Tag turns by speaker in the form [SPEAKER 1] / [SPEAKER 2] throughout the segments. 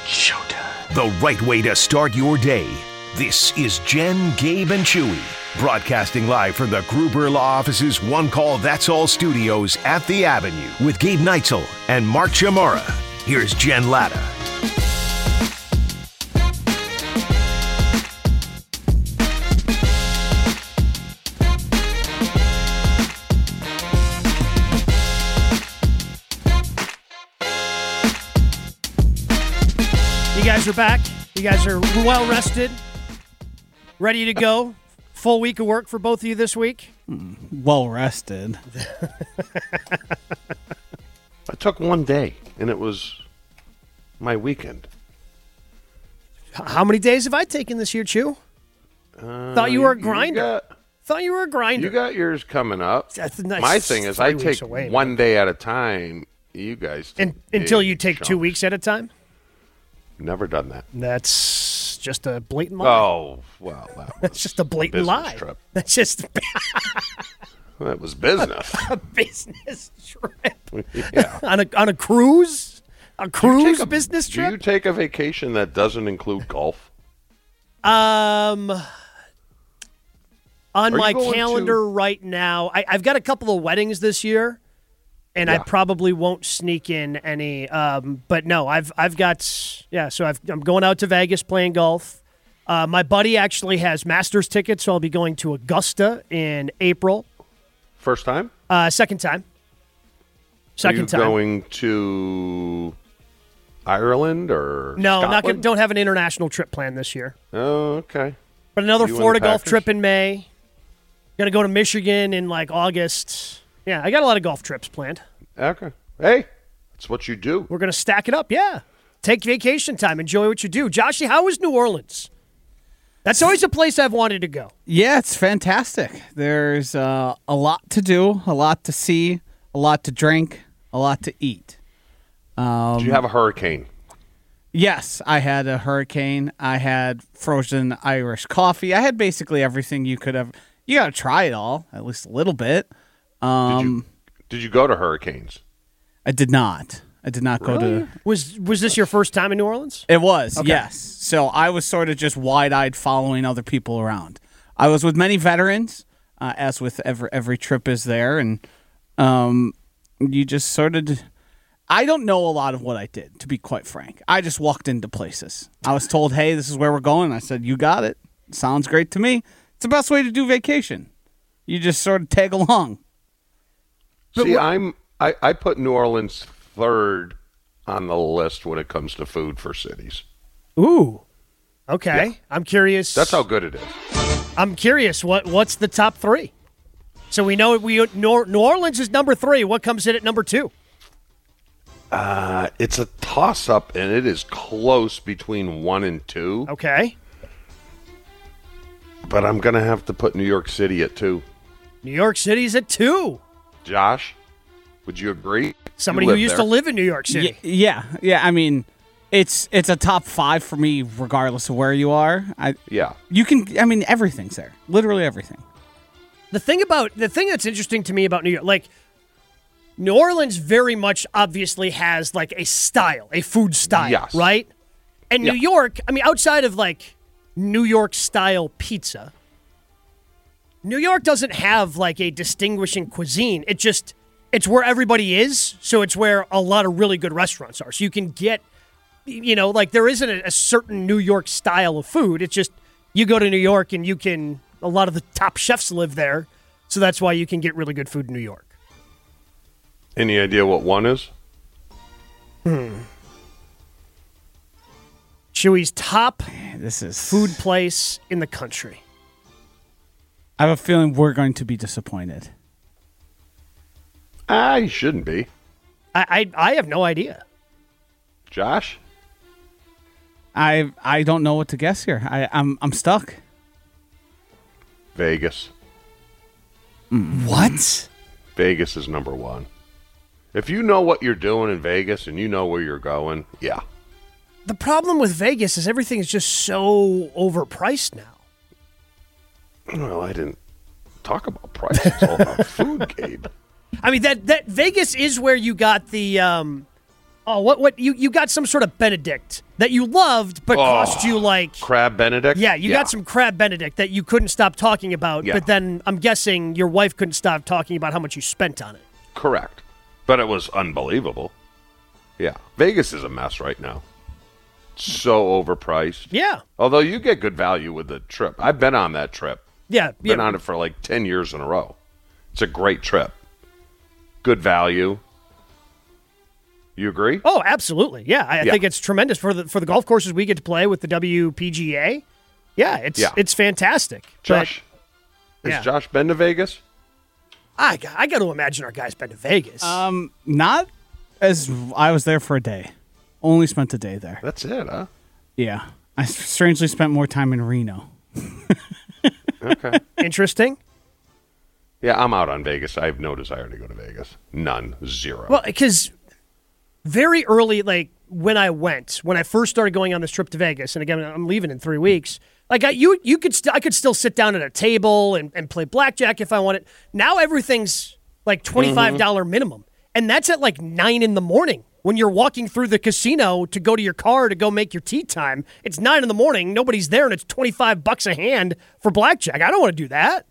[SPEAKER 1] Showtime. The right way to start your day. This is Jen, Gabe, and Chewy, broadcasting live from the Gruber Law Office's One Call That's All studios at the Avenue with Gabe Neitzel and Mark Chamara. Here's Jen Latta.
[SPEAKER 2] You guys are back. You guys are well rested, ready to go. Full week of work for both of you this week.
[SPEAKER 3] Well rested.
[SPEAKER 4] I took one day, and it was my weekend.
[SPEAKER 2] How many days have I taken this year, Chew? Thought you were a grinder. Thought you were a grinder.
[SPEAKER 4] You got yours coming up.
[SPEAKER 2] That's nice.
[SPEAKER 4] My thing is, I
[SPEAKER 2] 3
[SPEAKER 4] take
[SPEAKER 2] weeks away,
[SPEAKER 4] one day at a time. You guys take
[SPEAKER 2] until you take
[SPEAKER 4] chunks.
[SPEAKER 2] 2 weeks at a time.
[SPEAKER 4] Never done that.
[SPEAKER 2] That's just a blatant lie.
[SPEAKER 4] Oh, well,
[SPEAKER 2] That's just a blatant lie.
[SPEAKER 4] Trip.
[SPEAKER 2] That's just
[SPEAKER 4] That was business.
[SPEAKER 2] a business trip.
[SPEAKER 4] Yeah.
[SPEAKER 2] on a cruise? A cruise business
[SPEAKER 4] Do
[SPEAKER 2] trip?
[SPEAKER 4] you take a vacation that doesn't include golf?
[SPEAKER 2] On
[SPEAKER 4] Are you
[SPEAKER 2] my
[SPEAKER 4] going
[SPEAKER 2] calendar right now, I've got a couple of weddings this year, and I
[SPEAKER 4] Yeah.
[SPEAKER 2] probably won't sneak in any. But no, I've got So I'm going out to Vegas playing golf. My buddy actually has Masters tickets, so I'll be going to Augusta in April.
[SPEAKER 4] First time?
[SPEAKER 2] Second time.
[SPEAKER 4] Are you going to Ireland or
[SPEAKER 2] No,
[SPEAKER 4] Scotland?
[SPEAKER 2] don't have an international trip planned this year.
[SPEAKER 4] Oh, okay.
[SPEAKER 2] But another
[SPEAKER 4] You and
[SPEAKER 2] Florida
[SPEAKER 4] the
[SPEAKER 2] golf
[SPEAKER 4] Packers?
[SPEAKER 2] trip in May. Going to go to Michigan in like August. Yeah, I got a lot of golf trips planned.
[SPEAKER 4] Okay. Hey, that's what you do.
[SPEAKER 2] We're going to stack it up, yeah. Take vacation time. Enjoy what you do. Joshy, how was New Orleans? That's always a place I've wanted to go.
[SPEAKER 3] Yeah, it's fantastic. There's a lot to do, a lot to see, a lot to drink, a lot to eat.
[SPEAKER 4] Did you have a hurricane?
[SPEAKER 3] Yes, I had a hurricane. I had frozen Irish coffee. I had basically everything you could have. You got to try it all, at least a little bit.
[SPEAKER 4] Did you go to hurricanes?
[SPEAKER 3] I did not. I did not go to.
[SPEAKER 2] Was this your first time in New Orleans?
[SPEAKER 3] It was,
[SPEAKER 2] Okay.
[SPEAKER 3] yes. So I was sort of just wide-eyed following other people around. I was with many veterans, as with every trip is there, and you just sort of. I don't know a lot of what I did, to be quite frank. I just walked into places. I was told, "Hey, this is where we're going." I said, "You got it. Sounds great to me." It's the best way to do vacation. You just sort of tag along.
[SPEAKER 4] See, I put New Orleans third on the list when it comes to food for cities.
[SPEAKER 2] Ooh. Okay.
[SPEAKER 4] Yeah.
[SPEAKER 2] I'm curious.
[SPEAKER 4] That's how good it is.
[SPEAKER 2] I'm curious. What's the top three? So we know New Orleans is number 3. What comes in at number 2?
[SPEAKER 4] It's a toss-up, and it is close between 1 and 2.
[SPEAKER 2] Okay.
[SPEAKER 4] But I'm going to have to put New York City at 2.
[SPEAKER 2] New York City's at 2.
[SPEAKER 4] Josh, would you agree?
[SPEAKER 2] Somebody
[SPEAKER 4] You
[SPEAKER 2] who
[SPEAKER 4] live
[SPEAKER 2] used
[SPEAKER 4] there.
[SPEAKER 2] to live in New York City.
[SPEAKER 3] Yeah. I mean, it's a top 5 for me, regardless of where you are.
[SPEAKER 4] Yeah.
[SPEAKER 3] You can. I mean, everything's there. Literally everything.
[SPEAKER 2] The thing that's interesting to me about New York, like New Orleans very much obviously has like a style, a food style,
[SPEAKER 4] Yes.
[SPEAKER 2] right? And New York, I mean, outside of like New York style pizza, New York doesn't have like a distinguishing cuisine. It's where everybody is, so it's where a lot of really good restaurants are. So you can get, like there isn't a certain New York style of food. It's just you go to New York and a lot of the top chefs live there, so that's why you can get really good food in New York.
[SPEAKER 4] Any idea what 1 is?
[SPEAKER 2] Chewy's top
[SPEAKER 3] This is
[SPEAKER 2] food place in the country.
[SPEAKER 3] I have a feeling we're going to be disappointed.
[SPEAKER 4] You shouldn't be.
[SPEAKER 2] I have no idea.
[SPEAKER 4] Josh?
[SPEAKER 3] I don't know what to guess here. I'm stuck.
[SPEAKER 4] Vegas.
[SPEAKER 2] What?
[SPEAKER 4] Vegas is number 1. If you know what you're doing in Vegas and you know where you're going, yeah.
[SPEAKER 2] The problem with Vegas is everything is just so overpriced now.
[SPEAKER 4] Well, I didn't talk about price. It's all about food, Gabe.
[SPEAKER 2] I mean, that Vegas is where you got the Oh, what you got some sort of Benedict that you loved but cost you like
[SPEAKER 4] crab Benedict?
[SPEAKER 2] Yeah, you got some crab Benedict that you couldn't stop talking about, but then I'm guessing your wife couldn't stop talking about how much you spent on it.
[SPEAKER 4] Correct. But it was unbelievable. Yeah. Vegas is a mess right now. So overpriced.
[SPEAKER 2] Yeah.
[SPEAKER 4] Although you get good value with the trip. I've been on that trip.
[SPEAKER 2] Yeah.
[SPEAKER 4] Been on it for like 10 years in a row. It's a great trip. Good value. You agree?
[SPEAKER 2] Oh, absolutely. Yeah, I think it's tremendous for the golf courses we get to play with the WPGA. Yeah, it's fantastic.
[SPEAKER 4] Josh, has Josh been to Vegas?
[SPEAKER 2] I got to imagine our guy's been to Vegas.
[SPEAKER 3] Not as I was there for a day. Only spent a day there.
[SPEAKER 4] That's it, huh?
[SPEAKER 3] Yeah. I strangely spent more time in Reno.
[SPEAKER 4] Okay.
[SPEAKER 2] Interesting.
[SPEAKER 4] Yeah, I'm out on Vegas. I have no desire to go to Vegas. None. Zero.
[SPEAKER 2] Well, because very early, like when I first started going on this trip to Vegas, and again, I'm leaving in 3 weeks. Like I could still sit down at a table and play blackjack if I wanted. Now everything's like $25 minimum, and that's at like 9 a.m. when you're walking through the casino to go to your car to go make your tee time. It's 9 a.m. Nobody's there, and it's $25 a hand for blackjack. I don't want to do that.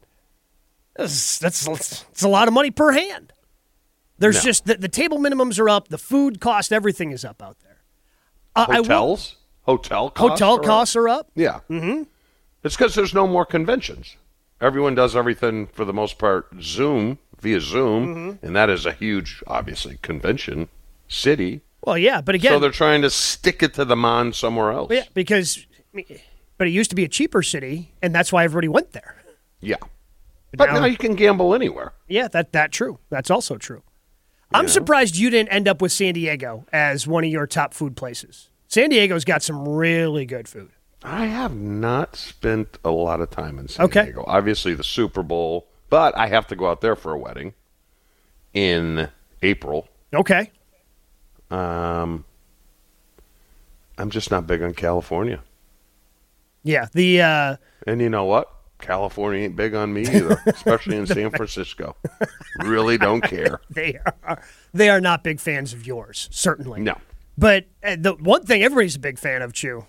[SPEAKER 2] That's a lot of money per hand. There's just the table minimums are up, the food cost, everything is up out there.
[SPEAKER 4] Hotels? Hotel
[SPEAKER 2] costs are up?
[SPEAKER 4] Yeah. Mm-hmm. It's because there's no more conventions. Everyone does everything, for the most part, via Zoom, and that is a huge, obviously, convention city.
[SPEAKER 2] Well, yeah, but again...
[SPEAKER 4] So they're trying to stick it to the mon somewhere else.
[SPEAKER 2] Yeah, but it used to be a cheaper city, and that's why everybody went there.
[SPEAKER 4] Yeah. But now you can gamble anywhere.
[SPEAKER 2] Yeah, that's true. That's also true. I'm surprised you didn't end up with San Diego as one of your top food places. San Diego's got some really good food.
[SPEAKER 4] I have not spent a lot of time in San Diego. Obviously, the Super Bowl, but I have to go out there for a wedding in April.
[SPEAKER 2] Okay.
[SPEAKER 4] I'm just not big on California.
[SPEAKER 2] Yeah.
[SPEAKER 4] And you know what? California ain't big on me either, especially in San Francisco. Really don't care.
[SPEAKER 2] They are not big fans of yours, certainly.
[SPEAKER 4] No.
[SPEAKER 2] But the one thing everybody's a big fan of, Chew,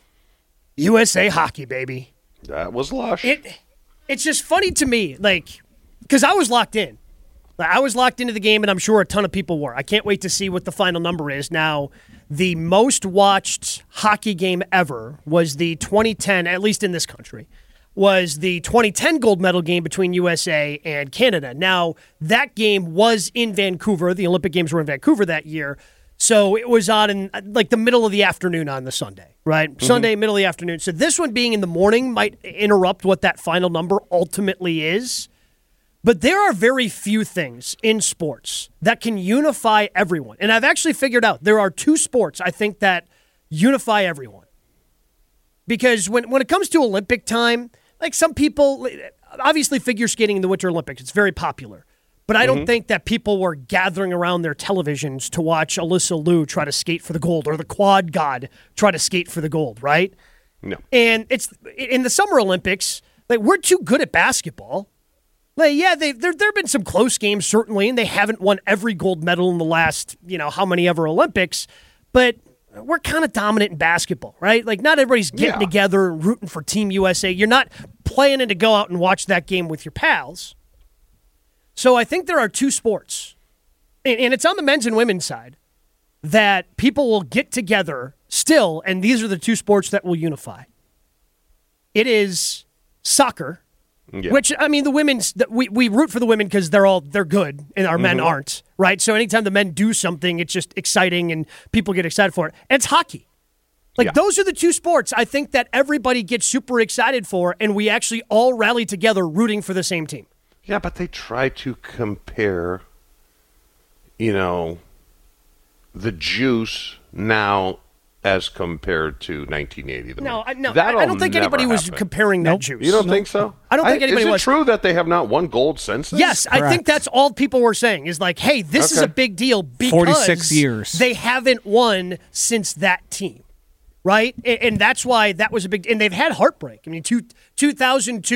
[SPEAKER 2] USA hockey, baby.
[SPEAKER 4] That was lush.
[SPEAKER 2] It's just funny to me, like, because I was locked in. I was locked into the game, and I'm sure a ton of people were. I can't wait to see what the final number is. Now, the most watched hockey game ever was the 2010, at least in this country, was the 2010 gold medal game between USA and Canada. Now, that game was in Vancouver. The Olympic Games were in Vancouver that year. So it was on in like the middle of the afternoon on the Sunday, right? Mm-hmm. Sunday, middle of the afternoon. So this one being in the morning might interrupt what that final number ultimately is. But there are very few things in sports that can unify everyone. And I've actually figured out there are two sports I think that unify everyone. Because when it comes to Olympic time, like some people, obviously figure skating in the Winter Olympics, it's very popular. But I don't think that people were gathering around their televisions to watch Alyssa Liu try to skate for the gold or the quad god try to skate for the gold, right?
[SPEAKER 4] No.
[SPEAKER 2] And it's in the Summer Olympics, like we're too good at basketball. Like, yeah, there have been some close games, certainly, and they haven't won every gold medal in the last, how many ever Olympics, but we're kind of dominant in basketball, right? Like, not everybody's getting together and rooting for Team USA. You're not planning to go out and watch that game with your pals. So I think there are two sports, and it's on the men's and women's side, that people will get together still, and these are the two sports that will unify. It is soccer. Yeah. Which, I mean, the women's, we root for the women because they're good and our men aren't, right? So anytime the men do something, it's just exciting and people get excited for it. And it's hockey. Like, those are the two sports I think that everybody gets super excited for, and we actually all rally together rooting for the same team.
[SPEAKER 4] Yeah, but they try to compare, the juice now as compared to 1980.
[SPEAKER 2] No, I don't think anybody was comparing that juice.
[SPEAKER 4] You don't think so?
[SPEAKER 2] I don't think anybody was.
[SPEAKER 4] Is it true that they have not won gold since then?
[SPEAKER 2] Yes, correct. I think that's all people were saying is like, hey, this is a big deal because
[SPEAKER 3] 46 years.
[SPEAKER 2] They haven't won since that team, right? And that's why that was a big – and they've had heartbreak. I mean, 2002,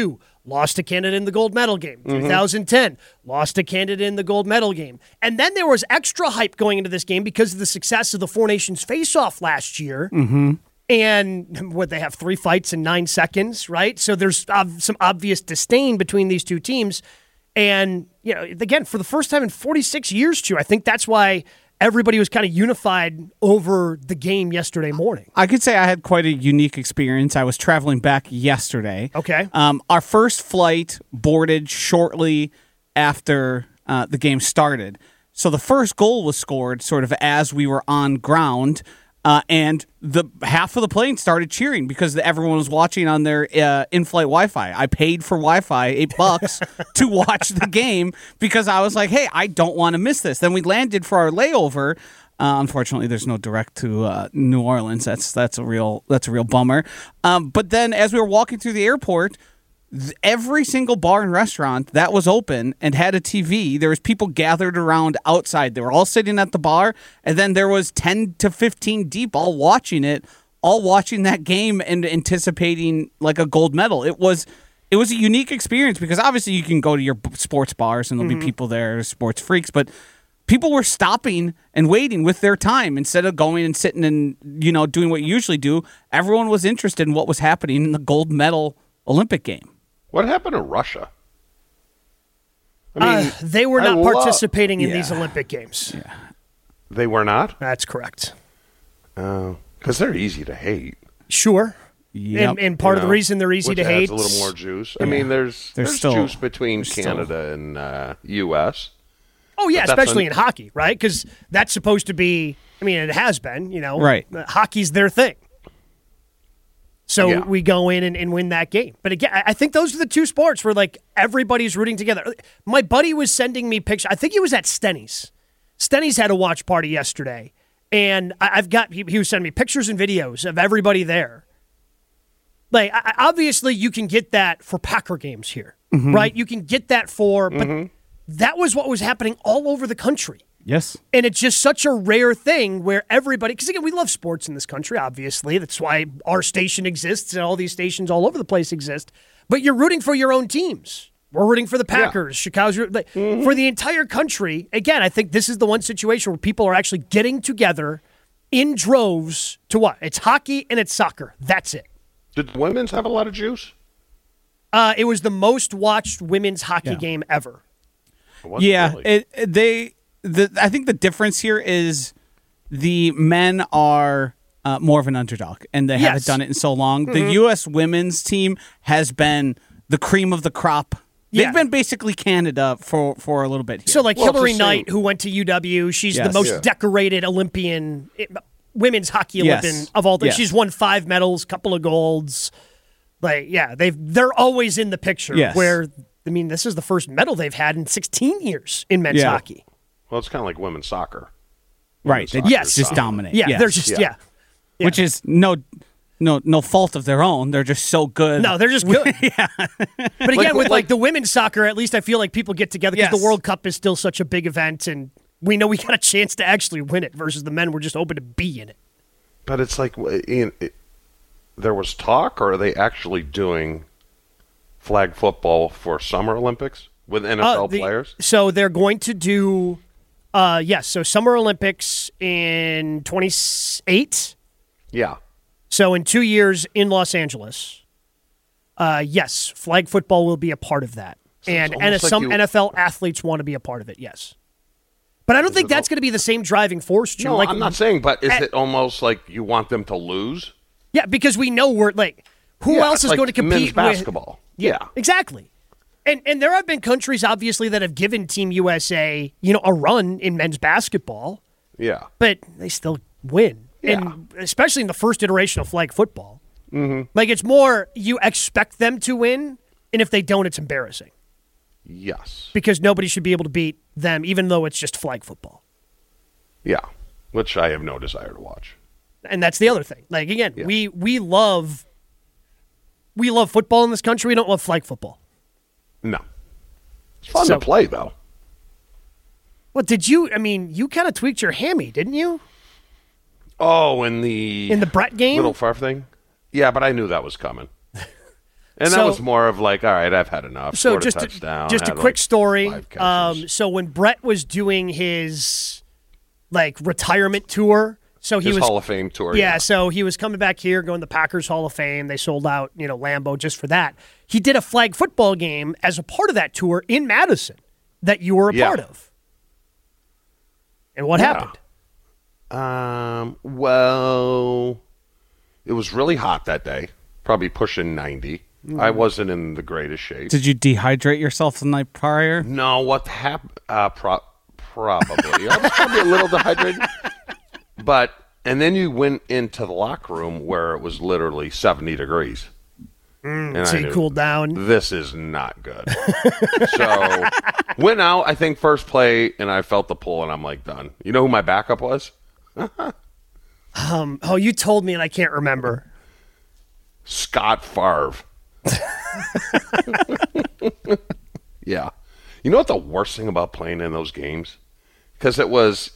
[SPEAKER 2] lost to Canada in the gold medal game. 2010, lost to Canada in the gold medal game. And then there was extra hype going into this game because of the success of the Four Nations face-off last year. And what, they have 3 fights in 9 seconds, right? So there's some obvious disdain between these two teams. And, you know, again, for the first time in 46 years, I think that's why everybody was kind of unified over the game yesterday morning.
[SPEAKER 3] I could say I had quite a unique experience. I was traveling back yesterday.
[SPEAKER 2] Okay.
[SPEAKER 3] Our first flight boarded shortly after the game started. So the first goal was scored sort of as we were on ground. And the half of the plane started cheering because everyone was watching on their in-flight Wi-Fi. I paid for Wi-Fi, $8 to watch the game because I was like, "Hey, I don't want to miss this." Then we landed for our layover. Unfortunately, there's no direct to New Orleans. That's a real bummer. But then, as we were walking through the airport, every single bar and restaurant that was open and had a TV, there was people gathered around outside. They were all sitting at the bar, and then there was 10 to 15 deep all watching that game and anticipating like a gold medal. It was a unique experience because obviously you can go to your sports bars and there'll be people there, sports freaks, but people were stopping and waiting with their time instead of going and sitting and, you know, doing what you usually do. Everyone was interested in what was happening in the gold medal Olympic game.
[SPEAKER 4] What happened to Russia? I mean,
[SPEAKER 2] they were not participating in these Olympic Games.
[SPEAKER 3] Yeah.
[SPEAKER 4] They were not?
[SPEAKER 2] That's correct.
[SPEAKER 4] Because they're easy to hate.
[SPEAKER 2] Sure.
[SPEAKER 3] Yep.
[SPEAKER 2] And part of the reason they're easy to hate.
[SPEAKER 4] Which adds a little more juice. I mean, there's
[SPEAKER 3] still
[SPEAKER 4] juice between Canada and U.S.
[SPEAKER 2] Oh, yeah, especially in hockey, right? Because that's supposed to be, I mean, it has been, you know.
[SPEAKER 3] Right.
[SPEAKER 2] Hockey's their thing. So we go in and win that game. But again, I think those are the two sports where, like, everybody's rooting together. My buddy was sending me pictures. I think he was at Stenny's. Stenny's had a watch party yesterday. And he was sending me pictures and videos of everybody there. Like, obviously, you can get that for Packer games here, right? You can get that but that was what was happening all over the country.
[SPEAKER 3] Yes.
[SPEAKER 2] And it's just such a rare thing where everybody, because again, we love sports in this country, obviously. That's why our station exists and all these stations all over the place exist. But you're rooting for your own teams. We're rooting for the Packers, Chicago's, for the entire country. Again, I think this is the one situation where people are actually getting together in droves to what? It's hockey and it's soccer. That's it.
[SPEAKER 4] Did the women's have a lot of juice?
[SPEAKER 2] It was the most watched women's hockey game ever.
[SPEAKER 3] Really. I think the difference here is the men are more of an underdog, and they haven't done it in so long. The U.S. women's team has been the cream of the crop. They've been basically Canada for a little bit here.
[SPEAKER 2] So, like Hillary Knight, who went to UW, she's the most decorated Olympian, women's hockey Olympian of all time.
[SPEAKER 3] Yes.
[SPEAKER 2] She's won 5 medals, couple of golds. Like, they're always in the picture.
[SPEAKER 3] Yes.
[SPEAKER 2] Where, I mean, this is the first medal they've had in 16 years in men's hockey.
[SPEAKER 4] Well, it's kind of like women's soccer.
[SPEAKER 3] Right. They just dominate.
[SPEAKER 2] Yeah, they're just,
[SPEAKER 3] Which is no fault of their own. They're just so good.
[SPEAKER 2] No, they're just good. But again, with the women's soccer, at least I feel like people get together because the World Cup is still such a big event, and we know we got a chance to actually win it versus the men were just open to be in it.
[SPEAKER 4] But it's like, there was talk, or are they actually doing flag football for Summer Olympics with NFL players?
[SPEAKER 2] So they're going to do, so Summer Olympics in 28.
[SPEAKER 4] Yeah.
[SPEAKER 2] So in 2 years in Los Angeles, yes, flag football will be a part of that.
[SPEAKER 4] So
[SPEAKER 2] and some NFL athletes want to be a part of it, yes. But I don't think that's going to be the same driving force, Jim.
[SPEAKER 4] No, I'm not saying, but is it almost like you want them to lose?
[SPEAKER 2] Yeah, because we know we're like, who else is
[SPEAKER 4] like
[SPEAKER 2] going to compete
[SPEAKER 4] men's basketball?
[SPEAKER 2] Yeah, exactly. And there have been countries, obviously, that have given Team USA, a run in men's basketball.
[SPEAKER 4] Yeah.
[SPEAKER 2] But they still win.
[SPEAKER 4] Yeah.
[SPEAKER 2] And especially in the first iteration of flag football. Mm-hmm. Like, it's more you expect them to win, and if they don't, it's embarrassing.
[SPEAKER 4] Yes.
[SPEAKER 2] Because nobody should be able to beat them, even though it's just flag football.
[SPEAKER 4] Yeah, which I have no desire to watch.
[SPEAKER 2] And that's the other thing. Like, again, we love football in this country. We don't love flag football.
[SPEAKER 4] No. It's fun to play, though.
[SPEAKER 2] Well, you kind of tweaked your hammy, didn't you?
[SPEAKER 4] Oh, in the
[SPEAKER 2] Brett game?
[SPEAKER 4] Little Favre thing? Yeah, but I knew that was coming. And that was more of like, all right, I've had enough.
[SPEAKER 2] So
[SPEAKER 4] Scored
[SPEAKER 2] just
[SPEAKER 4] a touchdown.
[SPEAKER 2] just a
[SPEAKER 4] had
[SPEAKER 2] quick
[SPEAKER 4] like
[SPEAKER 2] story.
[SPEAKER 4] 5 catches.
[SPEAKER 2] So when Brett was doing his retirement tour, so he
[SPEAKER 4] His
[SPEAKER 2] was
[SPEAKER 4] Hall of Fame tour.
[SPEAKER 2] Yeah, so he was coming back here, going to the Packers Hall of Fame. They sold out, Lambeau just for that. He did a flag football game as a part of that tour in Madison that you were a part of. And what happened?
[SPEAKER 4] Well, it was really hot that day, probably pushing 90. I wasn't in the greatest shape.
[SPEAKER 3] Did you dehydrate yourself the night prior?
[SPEAKER 4] No, what happened? Probably. I was probably a little dehydrated. And then you went into the locker room where it was literally 70 degrees. And
[SPEAKER 2] So
[SPEAKER 4] I
[SPEAKER 2] you
[SPEAKER 4] knew,
[SPEAKER 2] cooled down.
[SPEAKER 4] this is not good. So went out, I think, first play, and I felt the pull, and I'm like, done. You know who my backup was?
[SPEAKER 2] You told me and I can't remember.
[SPEAKER 4] Scott Favre. Yeah. You know what the worst thing about playing in those games? Because it was,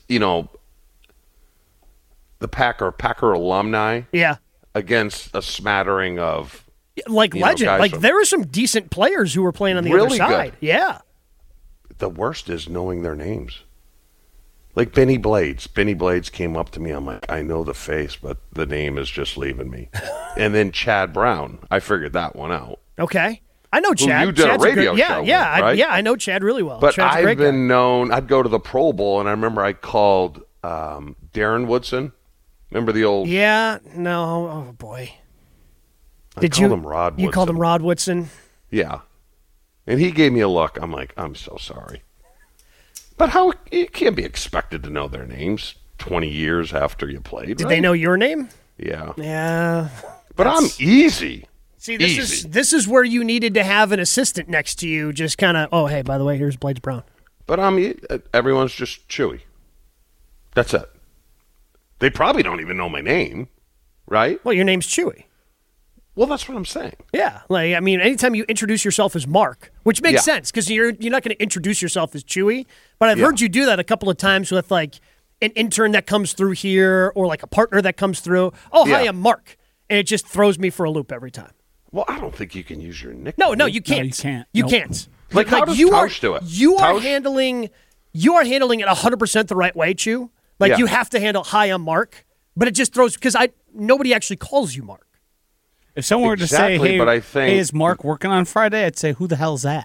[SPEAKER 4] the Packer alumni against a smattering of
[SPEAKER 2] legend.
[SPEAKER 4] guys
[SPEAKER 2] There were some decent players who were playing on the
[SPEAKER 4] Really
[SPEAKER 2] other side.
[SPEAKER 4] good.
[SPEAKER 2] Yeah.
[SPEAKER 4] The worst is knowing their names. Like Benny Blades. Benny Blades came up to me. I'm like, I know the face, but the name is just leaving me. And then Chad Brown. I figured that one out.
[SPEAKER 2] Okay. I know Chad.
[SPEAKER 4] You did
[SPEAKER 2] Chad's
[SPEAKER 4] a radio
[SPEAKER 2] good,
[SPEAKER 4] show with,
[SPEAKER 2] yeah,
[SPEAKER 4] right?
[SPEAKER 2] I know Chad really well.
[SPEAKER 4] But
[SPEAKER 2] Chad's a
[SPEAKER 4] I've
[SPEAKER 2] great
[SPEAKER 4] been
[SPEAKER 2] guy.
[SPEAKER 4] known, I'd go to the Pro Bowl, and I remember I called Darren Woodson. Remember the old...
[SPEAKER 2] Yeah, no, oh boy.
[SPEAKER 4] I called him Rod Woodson.
[SPEAKER 2] You called him Rod Woodson?
[SPEAKER 4] Yeah. And he gave me a look. I'm like, I'm so sorry. But how... You can't be expected to know their names 20 years after you played,
[SPEAKER 2] Did they know your name?
[SPEAKER 4] Yeah.
[SPEAKER 2] Yeah.
[SPEAKER 4] But I'm easy.
[SPEAKER 2] See,
[SPEAKER 4] Easy.
[SPEAKER 2] this is where you needed to have an assistant next to you, just kind of, oh, hey, by the way, here's Blades Brown.
[SPEAKER 4] But everyone's just Chewy. That's it. They probably don't even know my name, right?
[SPEAKER 2] Well, your name's Chewy.
[SPEAKER 4] Well, that's what I'm saying.
[SPEAKER 2] Yeah, anytime you introduce yourself as Mark, which makes
[SPEAKER 4] Yeah.
[SPEAKER 2] sense because you're not going to introduce yourself as Chewy, but I've heard you do that a couple of times with an intern that comes through here or a partner that comes through. Oh, hi,
[SPEAKER 4] Yeah.
[SPEAKER 2] I'm Mark, and it just throws me for a loop every time.
[SPEAKER 4] Well, I don't think you can use your nickname.
[SPEAKER 2] No, you can't.
[SPEAKER 3] you can't.
[SPEAKER 2] You
[SPEAKER 3] Nope.
[SPEAKER 2] can't.
[SPEAKER 4] Like, how does
[SPEAKER 2] you
[SPEAKER 4] Tausch do it?
[SPEAKER 2] You are
[SPEAKER 4] Tausch?
[SPEAKER 2] handling it 100% the right way, Chew.
[SPEAKER 4] Yeah.
[SPEAKER 2] You have to handle, hi, I'm Mark, but it just throws because nobody actually calls you Mark.
[SPEAKER 3] If someone were to
[SPEAKER 4] Exactly,
[SPEAKER 3] say, hey,
[SPEAKER 4] but I think-
[SPEAKER 3] hey, is Mark working on Friday? I'd say, who the hell's that?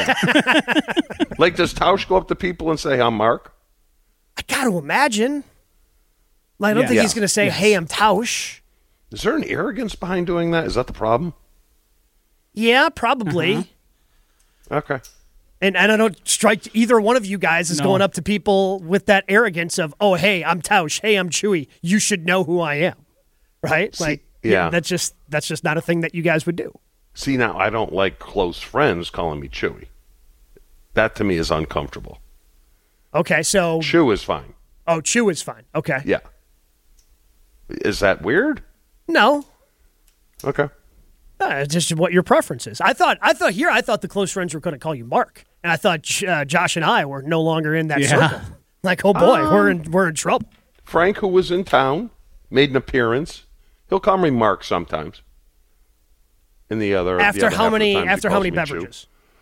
[SPEAKER 4] Like, does Tausch go up to people and say, I'm Mark?
[SPEAKER 2] I got to imagine. I don't think
[SPEAKER 4] Yeah.
[SPEAKER 2] he's going to say, hey, I'm Tausch.
[SPEAKER 4] Is there an arrogance behind doing that? Is that the problem?
[SPEAKER 2] Yeah, probably.
[SPEAKER 3] Uh-huh.
[SPEAKER 4] Okay.
[SPEAKER 2] And I don't strike either one of you guys as
[SPEAKER 3] No.
[SPEAKER 2] going up to people with that arrogance of, oh, hey, I'm Tausch. Hey, I'm Chewy. You should know who I am. Right?
[SPEAKER 4] yeah.
[SPEAKER 2] That's just not a thing that you guys would do.
[SPEAKER 4] See, now, I don't like close friends calling me Chewy. That, to me, is uncomfortable.
[SPEAKER 2] Okay, so
[SPEAKER 4] Chew is fine.
[SPEAKER 2] Chew is fine. Okay.
[SPEAKER 4] Yeah. Is that weird?
[SPEAKER 2] No.
[SPEAKER 4] Okay.
[SPEAKER 2] It's just what your preference is. I thought the close friends were going to call you Mark, and I thought Josh and I were no longer in that circle. Like, oh boy, we're in trouble.
[SPEAKER 4] Frank, who was in town, made an appearance. He'll call me Mark sometimes. In the other
[SPEAKER 2] After
[SPEAKER 4] the
[SPEAKER 2] how
[SPEAKER 4] other half of the
[SPEAKER 2] many
[SPEAKER 4] time, he
[SPEAKER 2] after how
[SPEAKER 4] calls
[SPEAKER 2] many
[SPEAKER 4] me Chew.
[SPEAKER 2] beverages?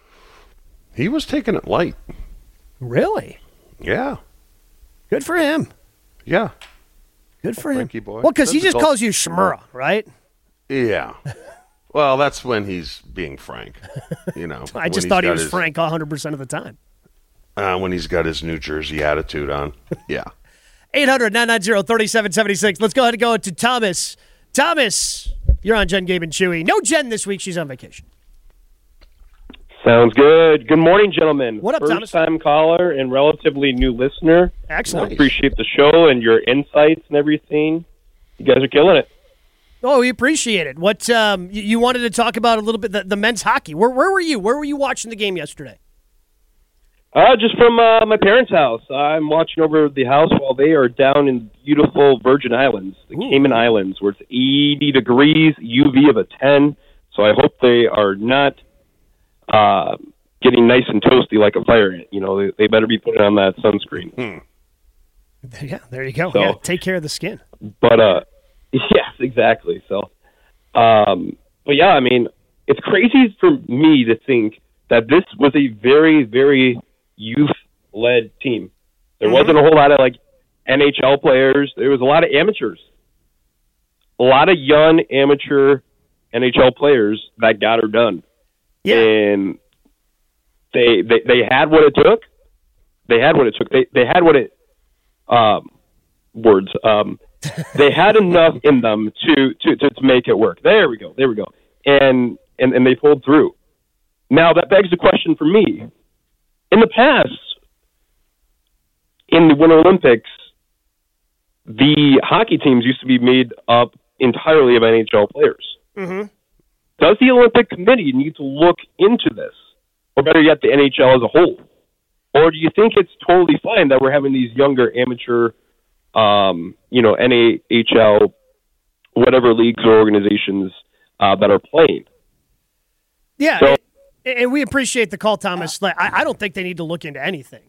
[SPEAKER 4] He was taking it light.
[SPEAKER 2] Really?
[SPEAKER 4] Yeah.
[SPEAKER 2] Good for him.
[SPEAKER 4] Yeah.
[SPEAKER 2] Good for him.
[SPEAKER 4] Frankie boy.
[SPEAKER 2] Well, because he
[SPEAKER 4] That's
[SPEAKER 2] just
[SPEAKER 4] adult.
[SPEAKER 2] calls you Shmurra, right?
[SPEAKER 4] Yeah. Well, that's when he's being frank.
[SPEAKER 2] I just thought he was frank 100% of the time.
[SPEAKER 4] When he's got his New Jersey attitude on. Yeah.
[SPEAKER 2] 800-990-3776. Let's go ahead and go to Thomas. Thomas, you're on Jen, Gabe, and Chewy. No Jen this week. She's on vacation.
[SPEAKER 5] Sounds good. Good morning, gentlemen.
[SPEAKER 2] What up, Thomas?
[SPEAKER 5] First-time caller and relatively new listener.
[SPEAKER 2] Excellent.
[SPEAKER 5] I appreciate the show and your insights and everything. You guys are killing it.
[SPEAKER 2] Oh, we appreciate it. What you wanted to talk about a little bit, the men's hockey. Where were you? Where were you watching the game yesterday?
[SPEAKER 5] Just from my parents' house. I'm watching over the house while they are down in beautiful Virgin Islands, the Cayman Islands, where it's 80 degrees, UV of a 10. So I hope they are not getting nice and toasty like a fire ant. They better be putting on that sunscreen.
[SPEAKER 2] Yeah, there you go.
[SPEAKER 5] So-
[SPEAKER 2] Yeah, take care of the skin.
[SPEAKER 5] But yes, exactly. So, but yeah, I mean, it's crazy for me to think that this was a very, very youth-led team. There wasn't a whole lot of like NHL players. There was a lot of amateurs, a lot of young amateur NHL players that got her done.
[SPEAKER 2] Yeah.
[SPEAKER 5] And they had what it took. They had what it took. They had what it words. They had enough in them to make it work. There we go. And they pulled through. Now that begs the question for me. In the past, in the Winter Olympics, the hockey teams used to be made up entirely of NHL players.
[SPEAKER 2] Mm-hmm.
[SPEAKER 5] Does the Olympic Committee need to look into this? Or better yet, the NHL as a whole? Or do you think it's totally fine that we're having these younger amateur, NHL, whatever leagues or organizations that are playing?
[SPEAKER 2] Yeah,
[SPEAKER 5] So,
[SPEAKER 2] and we appreciate the call, Thomas. I don't think they need to look into anything.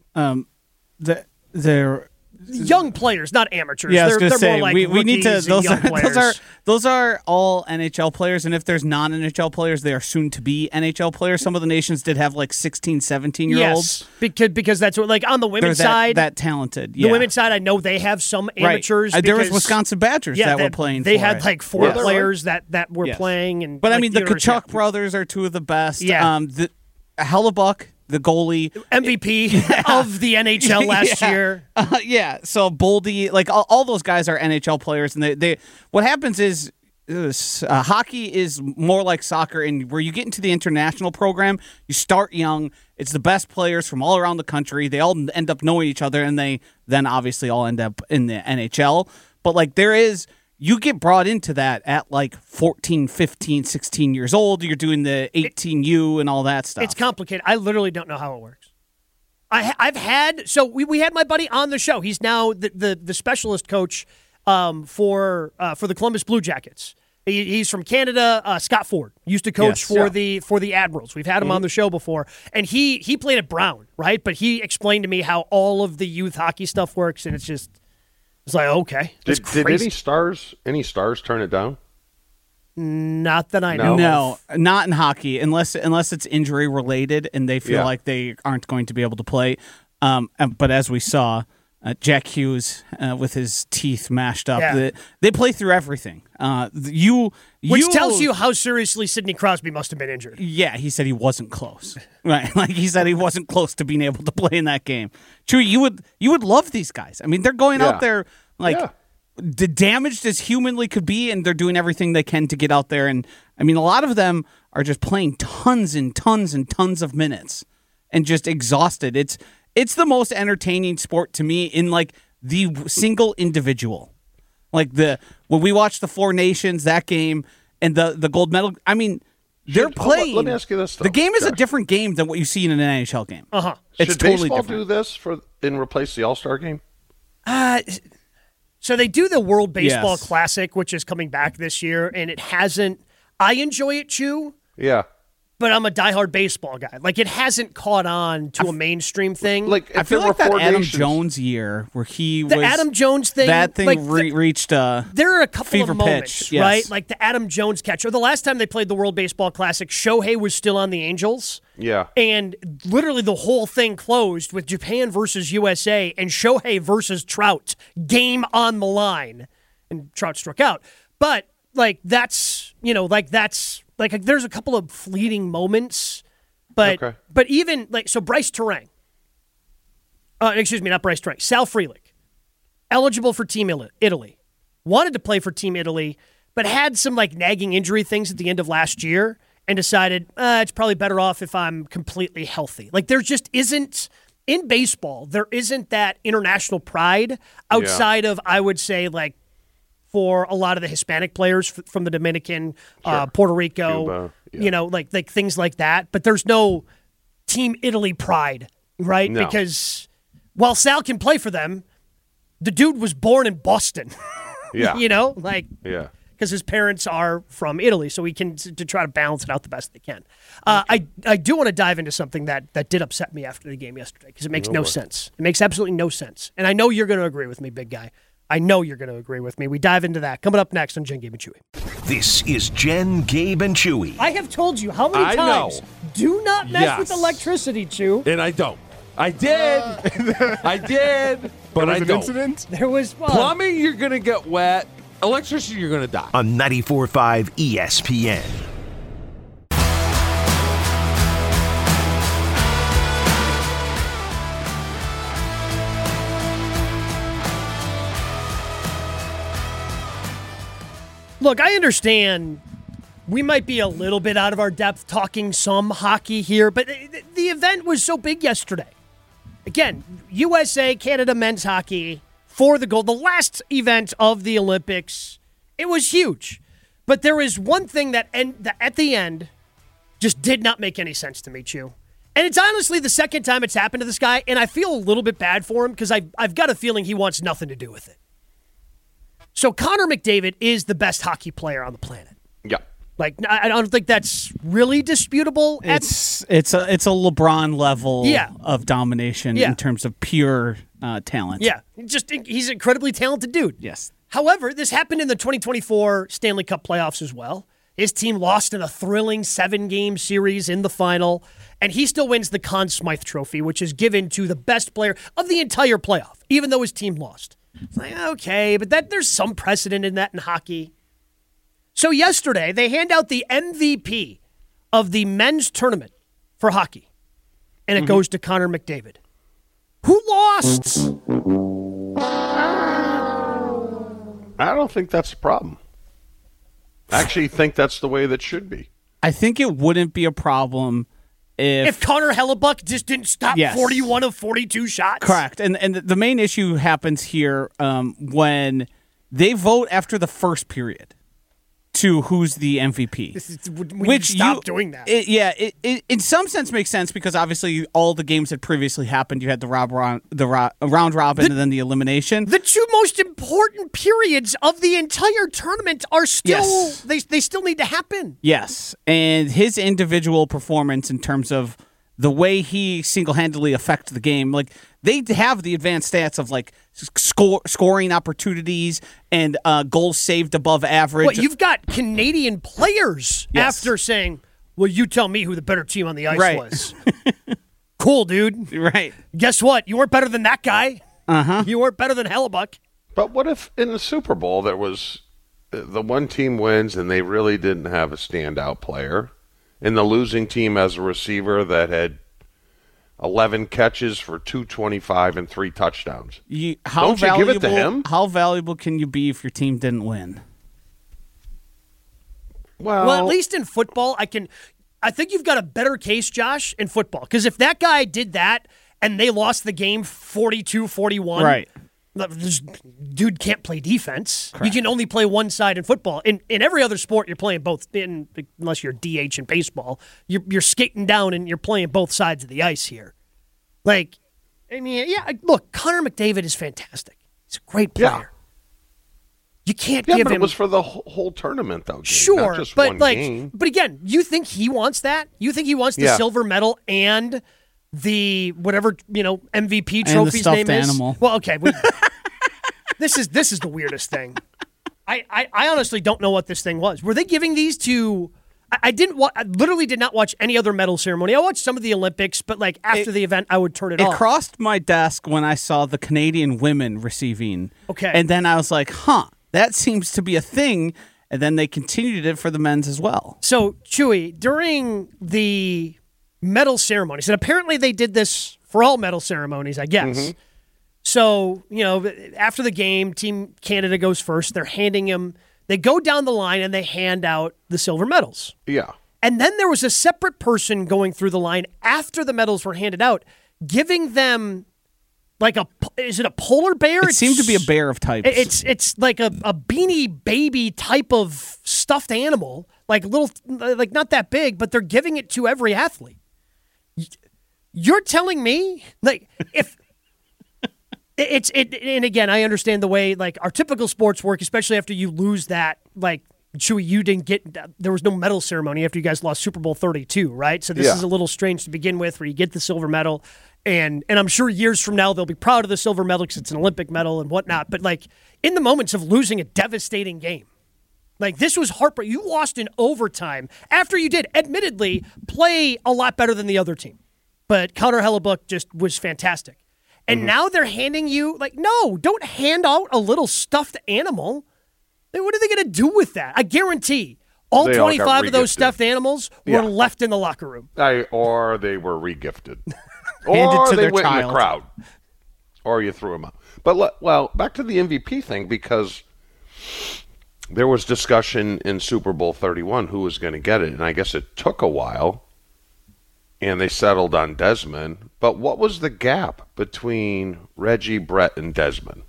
[SPEAKER 3] They're
[SPEAKER 2] Young players, not amateurs.
[SPEAKER 3] Yeah, I was
[SPEAKER 2] they're
[SPEAKER 3] gonna say
[SPEAKER 2] more like
[SPEAKER 3] we need to.
[SPEAKER 2] rookies and young players.
[SPEAKER 3] Those are all NHL players, and if there's non-NHL players, they are soon to be NHL players. Some of the nations did have like 16, 17-year-olds.
[SPEAKER 2] Yes, because that's what, like on the women's side,
[SPEAKER 3] that talented.
[SPEAKER 2] The women's side, I know they have some amateurs.
[SPEAKER 3] Right. There was Wisconsin Badgers that were playing.
[SPEAKER 2] They had like four players that were
[SPEAKER 3] Yes.
[SPEAKER 2] playing,
[SPEAKER 3] but
[SPEAKER 2] like,
[SPEAKER 3] I mean, the Kachuk brothers are two of the best.
[SPEAKER 2] Yeah.
[SPEAKER 3] The Hellebuck, the goalie,
[SPEAKER 2] MVP of the NHL last year.
[SPEAKER 3] So Boldy, like all those guys are NHL players, and they what happens is hockey is more like soccer, and where you get into the international program, you start young. It's the best players from all around the country. They all end up knowing each other, and they then obviously all end up in the NHL. But like you get brought into that at like 14, 15, 16 years old. You're doing the 18U and all that stuff.
[SPEAKER 2] It's complicated. I literally don't know how it works. I've had we had my buddy on the show. He's now the specialist coach for the Columbus Blue Jackets. He's from Canada. Scott Ford used to coach for the Admirals. We've had him on the show before, and he played at Brown, right? But he explained to me how all of the youth hockey stuff works, and it's like, okay.
[SPEAKER 4] Did any stars turn it down?
[SPEAKER 2] Not that I know.
[SPEAKER 3] No, not in hockey, unless it's injury related and they feel like they aren't going to be able to play. But as we saw, Jack Hughes with his teeth mashed up, they play through everything.
[SPEAKER 2] Which tells you how seriously Sidney Crosby must have been injured.
[SPEAKER 3] Yeah, he said he wasn't close. Right, like he said he wasn't close to being able to play in that game. Chewy, you would love these guys. I mean, they're going out there damaged as humanly could be, and they're doing everything they can to get out there. And I mean, a lot of them are just playing tons and tons and tons of minutes and just exhausted. It's the most entertaining sport to me in like the single individual. Like when we watched the Four Nations, that game, and the gold medal, I mean, they're playing.
[SPEAKER 4] Let me ask you this, though.
[SPEAKER 3] The game is a different game than what you see in an NHL game.
[SPEAKER 2] Uh-huh.
[SPEAKER 3] It's
[SPEAKER 4] Should
[SPEAKER 3] totally
[SPEAKER 4] baseball
[SPEAKER 3] different.
[SPEAKER 4] do this and replace the All-Star game?
[SPEAKER 2] So they do the World Baseball Classic, which is coming back this year, and it hasn't. I enjoy it, Chew.
[SPEAKER 4] Yeah.
[SPEAKER 2] But I'm a diehard baseball guy. Like, it hasn't caught on to a mainstream thing.
[SPEAKER 4] Like,
[SPEAKER 3] I feel like that Adam Jones year where the
[SPEAKER 2] Adam Jones thing,
[SPEAKER 3] that thing
[SPEAKER 2] like
[SPEAKER 3] reached a
[SPEAKER 2] there are a couple
[SPEAKER 3] fever
[SPEAKER 2] of moments,
[SPEAKER 3] pitch, yes.
[SPEAKER 2] right? Like the Adam Jones catch. Or the last time they played the World Baseball Classic, Shohei was still on the Angels.
[SPEAKER 4] Yeah.
[SPEAKER 2] And literally the whole thing closed with Japan versus USA and Shohei versus Trout. Game on the line. And Trout struck out. But, like, there's a couple of fleeting moments, but even like so Bryce Terang, not Bryce Terang, Sal Frelick, eligible for Team Italy, wanted to play for Team Italy, but had some like nagging injury things at the end of last year and decided it's probably better off if I'm completely healthy. Like there just isn't in baseball, there isn't that international pride outside of, I would say, like, for a lot of the Hispanic players from the Dominican, Puerto Rico,
[SPEAKER 4] Cuba,
[SPEAKER 2] like things like that. But there's no Team Italy pride, right?
[SPEAKER 4] No.
[SPEAKER 2] Because while Sal can play for them, the dude was born in Boston.
[SPEAKER 4] Yeah.
[SPEAKER 2] Because his parents are from Italy, so we can to try to balance it out the best they can. I do want to dive into something that did upset me after the game yesterday because it makes no sense. It makes absolutely no sense. And I know you're going to agree with me, big guy. I know you're going to agree with me. We dive into that. Coming up next on Jen, Gabe, and Chewy.
[SPEAKER 1] This is Jen, Gabe, and Chewy.
[SPEAKER 2] I have told you how many times. Do not mess with electricity, Chew.
[SPEAKER 6] And I don't. I did. I did. But
[SPEAKER 7] there was
[SPEAKER 6] I
[SPEAKER 7] an
[SPEAKER 6] don't.
[SPEAKER 7] incident?
[SPEAKER 2] There was
[SPEAKER 6] Plumbing, you're going to get wet. Electricity, you're going to die.
[SPEAKER 1] On 94.5 ESPN.
[SPEAKER 2] Look, I understand we might be a little bit out of our depth talking some hockey here, but the event was so big yesterday. Again, USA, Canada men's hockey for the gold. The last event of the Olympics, it was huge. But there is one thing that at the end just did not make any sense to me, Chew. And it's honestly the second time it's happened to this guy, and I feel a little bit bad for him because I've got a feeling he wants nothing to do with it. So Connor McDavid is the best hockey player on the planet.
[SPEAKER 4] Yeah.
[SPEAKER 2] Like, I don't think that's really disputable.
[SPEAKER 3] It's a LeBron level of domination in terms of pure talent.
[SPEAKER 2] Yeah, he's an incredibly talented dude.
[SPEAKER 3] Yes.
[SPEAKER 2] However, this happened in the 2024 Stanley Cup playoffs as well. His team lost in a thrilling 7-game series in the final, and he still wins the Conn Smythe Trophy, which is given to the best player of the entire playoff, even though his team lost. It's like, okay, but there's some precedent in that in hockey. So yesterday, they hand out the MVP of the men's tournament for hockey, and it goes to Connor McDavid. Who lost?
[SPEAKER 4] I don't think that's the problem. I actually think that's the way that should be.
[SPEAKER 3] I think it wouldn't be a problem if
[SPEAKER 2] Connor Hellebuck just didn't stop 41 of 42 shots.
[SPEAKER 3] Correct. And the main issue happens here when they vote after the first period to who's the MVP.
[SPEAKER 2] Which stop doing that.
[SPEAKER 3] It in some sense makes sense because obviously all the games had previously happened. You had the round robin and then the elimination.
[SPEAKER 2] The two most important periods of the entire tournament are still they still need to happen.
[SPEAKER 3] Yes, and his individual performance in terms of the way he single-handedly affects the game, like they have the advanced stats of like scoring opportunities and goals saved above average.
[SPEAKER 2] What, you've got Canadian players after saying, well, you tell me who the better team on the ice was. Cool, dude.
[SPEAKER 3] Right.
[SPEAKER 2] Guess what? You weren't better than that guy.
[SPEAKER 3] Uh-huh.
[SPEAKER 2] You weren't better than Hellebuck.
[SPEAKER 4] But what if in the Super Bowl there was the one team wins and they really didn't have a standout player, and the losing team has a receiver that had 11 catches for 225 and 3 touchdowns. Don't you give it to him?
[SPEAKER 3] How valuable can you be if your team didn't win?
[SPEAKER 2] Well, at least in football, I think you've got a better case, Josh, in football. Because if that guy did that and they lost the game 42-41,
[SPEAKER 3] right?
[SPEAKER 2] This dude can't play defense.
[SPEAKER 3] Correct.
[SPEAKER 2] You can only play one side in football. In every other sport, you're playing both. Unless you're DH in baseball, you're skating down and you're playing both sides of the ice here. Like, I mean, look, Connor McDavid is fantastic. He's a great player.
[SPEAKER 4] Yeah.
[SPEAKER 2] You can't give
[SPEAKER 4] but
[SPEAKER 2] him.
[SPEAKER 4] It was for the whole tournament, though. Gabe,
[SPEAKER 2] sure,
[SPEAKER 4] not just
[SPEAKER 2] but
[SPEAKER 4] one
[SPEAKER 2] like,
[SPEAKER 4] game.
[SPEAKER 2] but again, you think he wants that? You think he wants the silver medal and the whatever MVP trophy's name
[SPEAKER 3] animal.
[SPEAKER 2] is? Well, okay. This is the weirdest thing. I honestly don't know what this thing was. Were they giving these to? I literally did not watch any other medal ceremony. I watched some of the Olympics, but like after the event, I would turn it off.
[SPEAKER 3] It crossed my desk when I saw the Canadian women receiving.
[SPEAKER 2] Okay,
[SPEAKER 3] and then I was like, that seems to be a thing. And then they continued it for the men's as well.
[SPEAKER 2] So, Chewy, during the medal ceremonies, and apparently they did this for all medal ceremonies, I guess. Mm-hmm. So, after the game, Team Canada goes first. They're handing him, they go down the line and they hand out the silver medals.
[SPEAKER 4] Yeah.
[SPEAKER 2] And then there was a separate person going through the line after the medals were handed out, giving them like is it a polar bear?
[SPEAKER 3] It seemed to be a bear of types.
[SPEAKER 2] It's like a Beanie Baby type of stuffed animal, like not that big, but they're giving it to every athlete. You're telling me, like, if and again, I understand the way like our typical sports work, especially after you lose that like Chewy, you didn't get, there was no medal ceremony after you guys lost Super Bowl 32, right? So this is a little strange to begin with, where you get the silver medal, and I'm sure years from now they'll be proud of the silver medal because it's an Olympic medal and whatnot. But like in the moments of losing a devastating game, like this was heartbreaking. You lost in overtime after you did, admittedly, play a lot better than the other team. But Connor Hellebuck just was fantastic. And now they're handing you, like, no, don't hand out a little stuffed animal. What are they going to do with that? I guarantee all 25 of those stuffed animals were left in the locker room.
[SPEAKER 4] Or they were regifted. Or they went in the crowd. Or you threw them out. But, back to the MVP thing, because there was discussion in Super Bowl 31 who was going to get it, and I guess it took a while, and they settled on Desmond. But what was the gap between Reggie, Brett, and Desmond?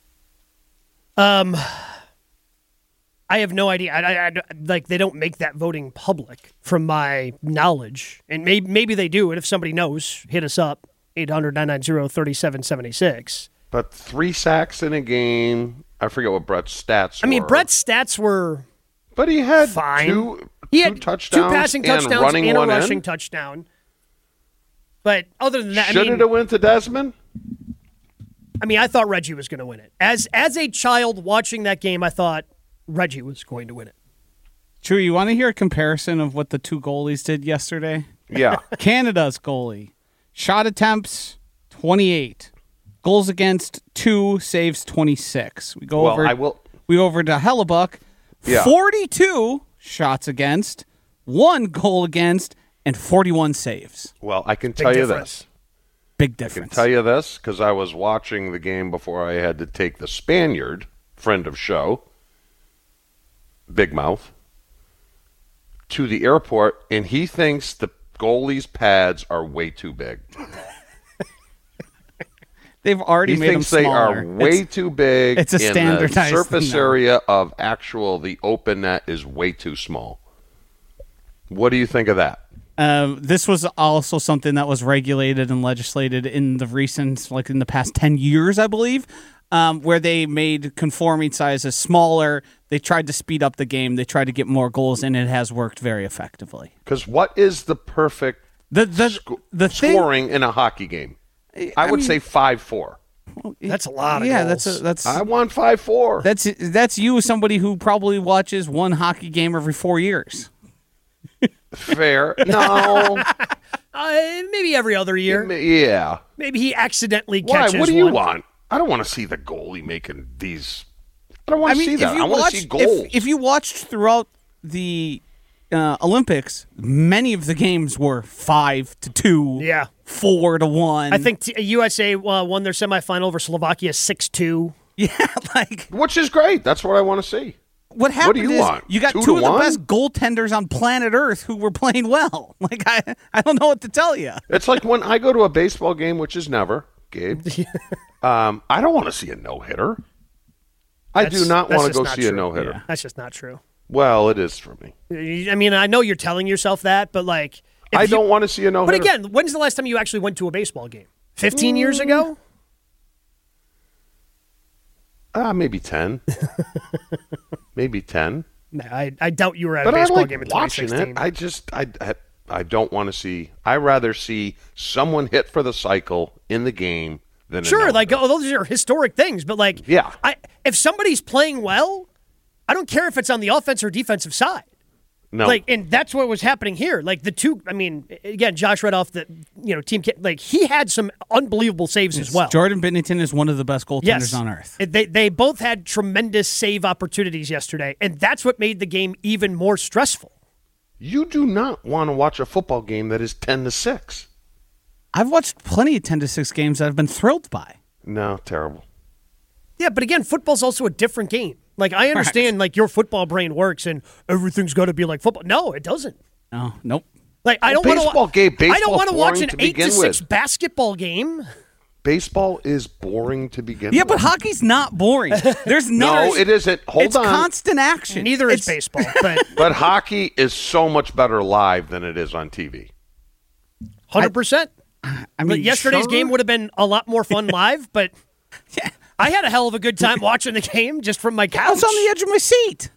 [SPEAKER 2] I have no idea. I like, they don't make that voting public, from my knowledge. And maybe they do. And if somebody knows, hit us up, 800-990-3776.
[SPEAKER 4] But 3 sacks in a game. I forget what Brett's stats were.
[SPEAKER 2] I mean, Brett's stats were
[SPEAKER 4] But he had
[SPEAKER 2] fine.
[SPEAKER 4] two touchdowns,
[SPEAKER 2] 2 passing touchdowns and a rushing
[SPEAKER 4] in.
[SPEAKER 2] touchdown. But other than that,
[SPEAKER 4] Should it have went to Desmond?
[SPEAKER 2] I mean, I thought Reggie was going to win it. As a child watching that game, I thought Reggie was going to win it.
[SPEAKER 3] Chewy, you want to hear a comparison of what the 2 goalies did yesterday?
[SPEAKER 4] Yeah.
[SPEAKER 3] Canada's goalie, shot attempts 28, goals against 2, saves 26. We go over to Hellebuck, 42 shots against, 1 goal against, and 41 saves.
[SPEAKER 4] Well, I can tell you this.
[SPEAKER 3] Big difference.
[SPEAKER 4] I can tell you this because I was watching the game before I had to take the Spaniard, friend of show, Big Mouth, to the airport, and he thinks the goalie's pads are way too big.
[SPEAKER 3] They've already made them smaller.
[SPEAKER 4] They are way too big.
[SPEAKER 3] It's a standardized
[SPEAKER 4] the surface
[SPEAKER 3] thing now.
[SPEAKER 4] area of the open net is way too small. What do you think of that?
[SPEAKER 3] This was also something that was regulated and legislated in the recent, like in the past 10 years, I believe, where they made conforming sizes smaller. They tried to speed up the game. They tried to get more goals, and it has worked very effectively.
[SPEAKER 4] Because what is the perfect scoring in a hockey game? I would say 5-4.
[SPEAKER 2] That's a lot of goals.
[SPEAKER 3] That's.
[SPEAKER 4] I want 5-4.
[SPEAKER 3] That's you, somebody who probably watches one hockey game every 4 years.
[SPEAKER 4] Fair. No.
[SPEAKER 2] Maybe every other year.
[SPEAKER 4] Yeah.
[SPEAKER 2] Maybe he accidentally catches one.
[SPEAKER 4] What do you want? I don't want to see the goalie making these. I don't want to see that. I want to see goals.
[SPEAKER 3] If you watched throughout the Olympics, many of the games were 5-2, 4-1.
[SPEAKER 2] I think USA won their semifinal over Slovakia 6-2.
[SPEAKER 3] Yeah,
[SPEAKER 4] which is great. That's what I want to see.
[SPEAKER 3] What happened
[SPEAKER 4] do you want?
[SPEAKER 3] You got 2 of the best goaltenders on planet Earth who were playing well. I don't know what to tell you.
[SPEAKER 4] It's like when I go to a baseball game, which is never, Gabe. I don't want to see a no-hitter. I do not want to go see a no-hitter.
[SPEAKER 2] Yeah. That's just not true.
[SPEAKER 4] Well, it is for me.
[SPEAKER 2] I mean, I know you're telling yourself that, but
[SPEAKER 4] I don't want to see a no-hitter.
[SPEAKER 2] But again, when's the last time you actually went to a baseball game? 15 years ago?
[SPEAKER 4] Maybe 10. Maybe 10.
[SPEAKER 2] No, I doubt you were at a baseball game in 2016.
[SPEAKER 4] I don't want to see. I rather see someone hit for the cycle in the game than
[SPEAKER 2] sure. Those are historic things, but if somebody's playing well, I don't care if it's on the offense or defensive side.
[SPEAKER 4] No.
[SPEAKER 2] And that's what was happening here. The two, I mean, again, Josh read off the, team, he had some unbelievable saves as well.
[SPEAKER 3] Jordan Binnington is one of the best goaltenders on earth.
[SPEAKER 2] They both had tremendous save opportunities yesterday, and that's what made the game even more stressful.
[SPEAKER 4] You do not want to watch a football game that is 10-6.
[SPEAKER 3] I've watched plenty of 10-6 games that I've been thrilled by.
[SPEAKER 4] No, terrible.
[SPEAKER 2] Yeah, but again, football's also a different game. I understand, your football brain works and everything's got to be like football. No, it doesn't.
[SPEAKER 3] No, nope.
[SPEAKER 2] I don't want to. I don't want to watch an
[SPEAKER 4] 8-6
[SPEAKER 2] basketball game.
[SPEAKER 4] Baseball is boring to begin with.
[SPEAKER 3] Yeah, but hockey's not boring. There's
[SPEAKER 4] no, it isn't.
[SPEAKER 3] It's constant action.
[SPEAKER 2] Neither is baseball.
[SPEAKER 4] But hockey is so much better live than it is on TV.
[SPEAKER 2] 100%. I mean, yesterday's game would have been a lot more fun live, but. Yeah. I had a hell of a good time watching the game just from my couch.
[SPEAKER 3] I was on the edge of my seat.